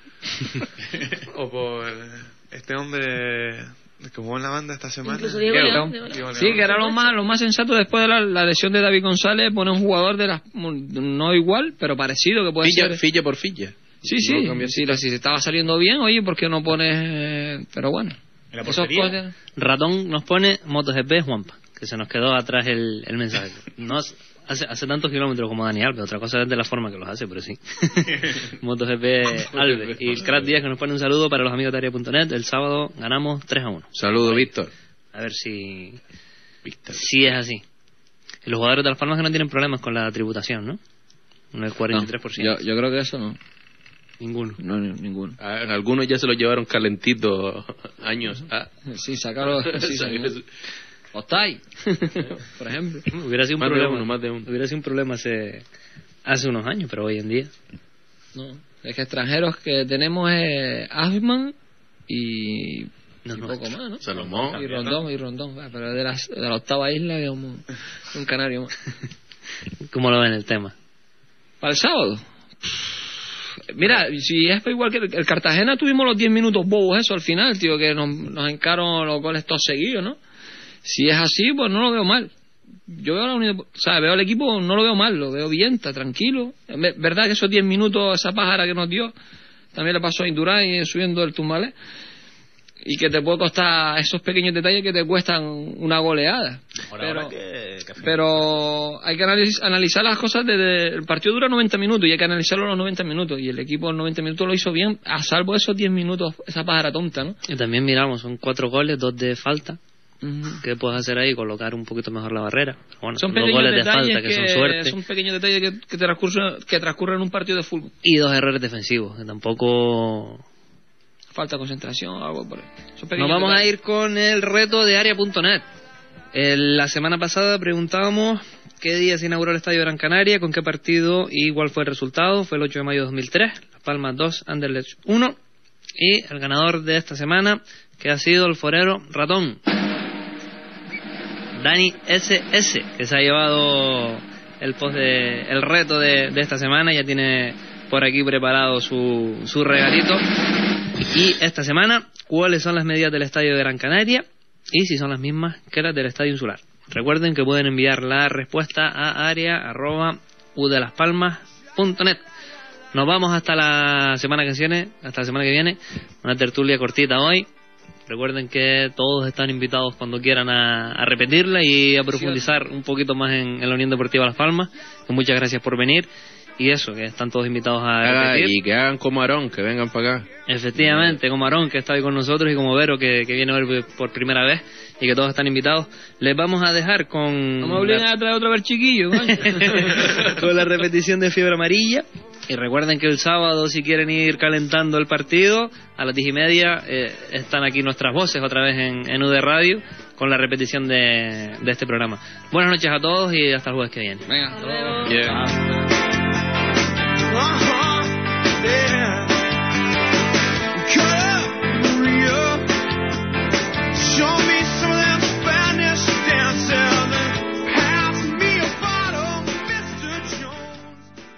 por, o por este hombre que jugó en la banda esta semana. Incluso Diego Diego León. León. Diego León. Sí, que era lo más, lo más sensato después de la, la lesión de David González, poner un jugador de las, no igual, pero parecido que puede Filla, ser. filla por filla. Sí, sí, No cambiar- si, si se estaba saliendo bien, oye, ¿por qué no pones? eh, Pero bueno, En la esos portería. cosas- Ratón nos pone MotoGP Juanpa, que se nos quedó atrás el, el mensaje. No hace, hace, hace tantos kilómetros como Dani Alves, otra cosa es de la forma que los hace, pero sí. MotoGP Alves. Y el Crack Díaz que nos pone un saludo para los amigos de área punto net. El sábado ganamos tres a uno. Saludos, Víctor. A ver si, Víctor. si es así. Y los jugadores de Las Palmas que no tienen problemas con la tributación, ¿no? Un cuarenta y tres por ciento. yo, yo creo que eso no. Ninguno. No, ni- ninguno. A- Algunos ya se lo llevaron calentito años. Ah, Sí, sacarlo. Sí, señor. Ostay, por ejemplo. Hubiera sido un Más de problema. uno, más de uno. Hubiera sido un problema hace, hace unos años, pero hoy en día. No, es que extranjeros que tenemos es Asman y, No, y no. poco más, ¿no? Salomón. Y Rondón, y Rondón. Va, pero de, las, de la octava isla, digamos, un canario más. ¿Cómo lo ven el tema? Para el sábado. Mira, si es igual que el, el Cartagena, tuvimos los diez minutos bobos eso al final, tío, que nos, nos encaron los goles todos seguidos, ¿no? Si es así, pues no lo veo mal. Yo veo la unidad, o sea, veo al equipo, no lo veo mal, lo veo bien, está tranquilo. Es ve- verdad que esos diez minutos, esa pájara que nos dio, también le pasó a Indurain y subiendo el Tumbale, y que te puede costar esos pequeños detalles que te cuestan una goleada. Ahora, Pero- ahora que, que Pero hay que analiz- analizar las cosas desde... El partido dura noventa minutos y hay que analizarlo los noventa minutos. Y el equipo en noventa minutos lo hizo bien, a salvo esos diez minutos, esa pájara tonta, ¿no? Y también miramos, son cuatro goles, dos de falta. ¿Qué puedes hacer ahí? Colocar un poquito mejor la barrera. Bueno, Son los pequeños goles de detalles falta, que, son que suerte. son pequeños detalles que, que, transcurren, que transcurren en un partido de fútbol. Y dos errores defensivos, que tampoco... Falta concentración, algo por ahí. Son Nos pequeños vamos a detalles. ir con el reto de área punto net. La semana pasada preguntábamos qué día se inauguró el Estadio Gran Canaria, con qué partido y cuál fue el resultado. Fue el ocho de mayo de dos mil tres, Las Palmas dos, Anderlecht uno. Y el ganador de esta semana, que ha sido el forero Ratón, Dani ese ese, que se ha llevado el post de, el reto de, de esta semana. Ya tiene por aquí preparado su, su regalito. Y esta semana, ¿cuáles son las medidas del Estadio de Gran Canaria? Y si son las mismas que las del Estadio Insular. Recuerden que pueden enviar la respuesta a área arroba udelaspalmas punto net. Nos vamos hasta la semana que viene, hasta la semana que viene, una tertulia cortita hoy. Recuerden que todos están invitados cuando quieran a, a repetirla y a profundizar un poquito más en, en la Unión Deportiva Las Palmas. Que muchas gracias por venir. y eso, que están todos invitados a Haga, repetir. y que hagan como Aarón, que vengan para acá. Efectivamente, como Aarón, que está hoy con nosotros, y como Vero, que, que viene hoy por primera vez, y que todos están invitados. Les vamos a dejar con... No me obliguen a traer otro ver chiquillo, coño. con la repetición de Fiebre Amarilla. Y recuerden que el sábado, si quieren ir calentando el partido, a las diez y media eh, están aquí nuestras voces otra vez en, en U D Radio, con la repetición de, de este programa. Buenas noches a todos y hasta el jueves que viene. Venga, hasta luego. Yeah.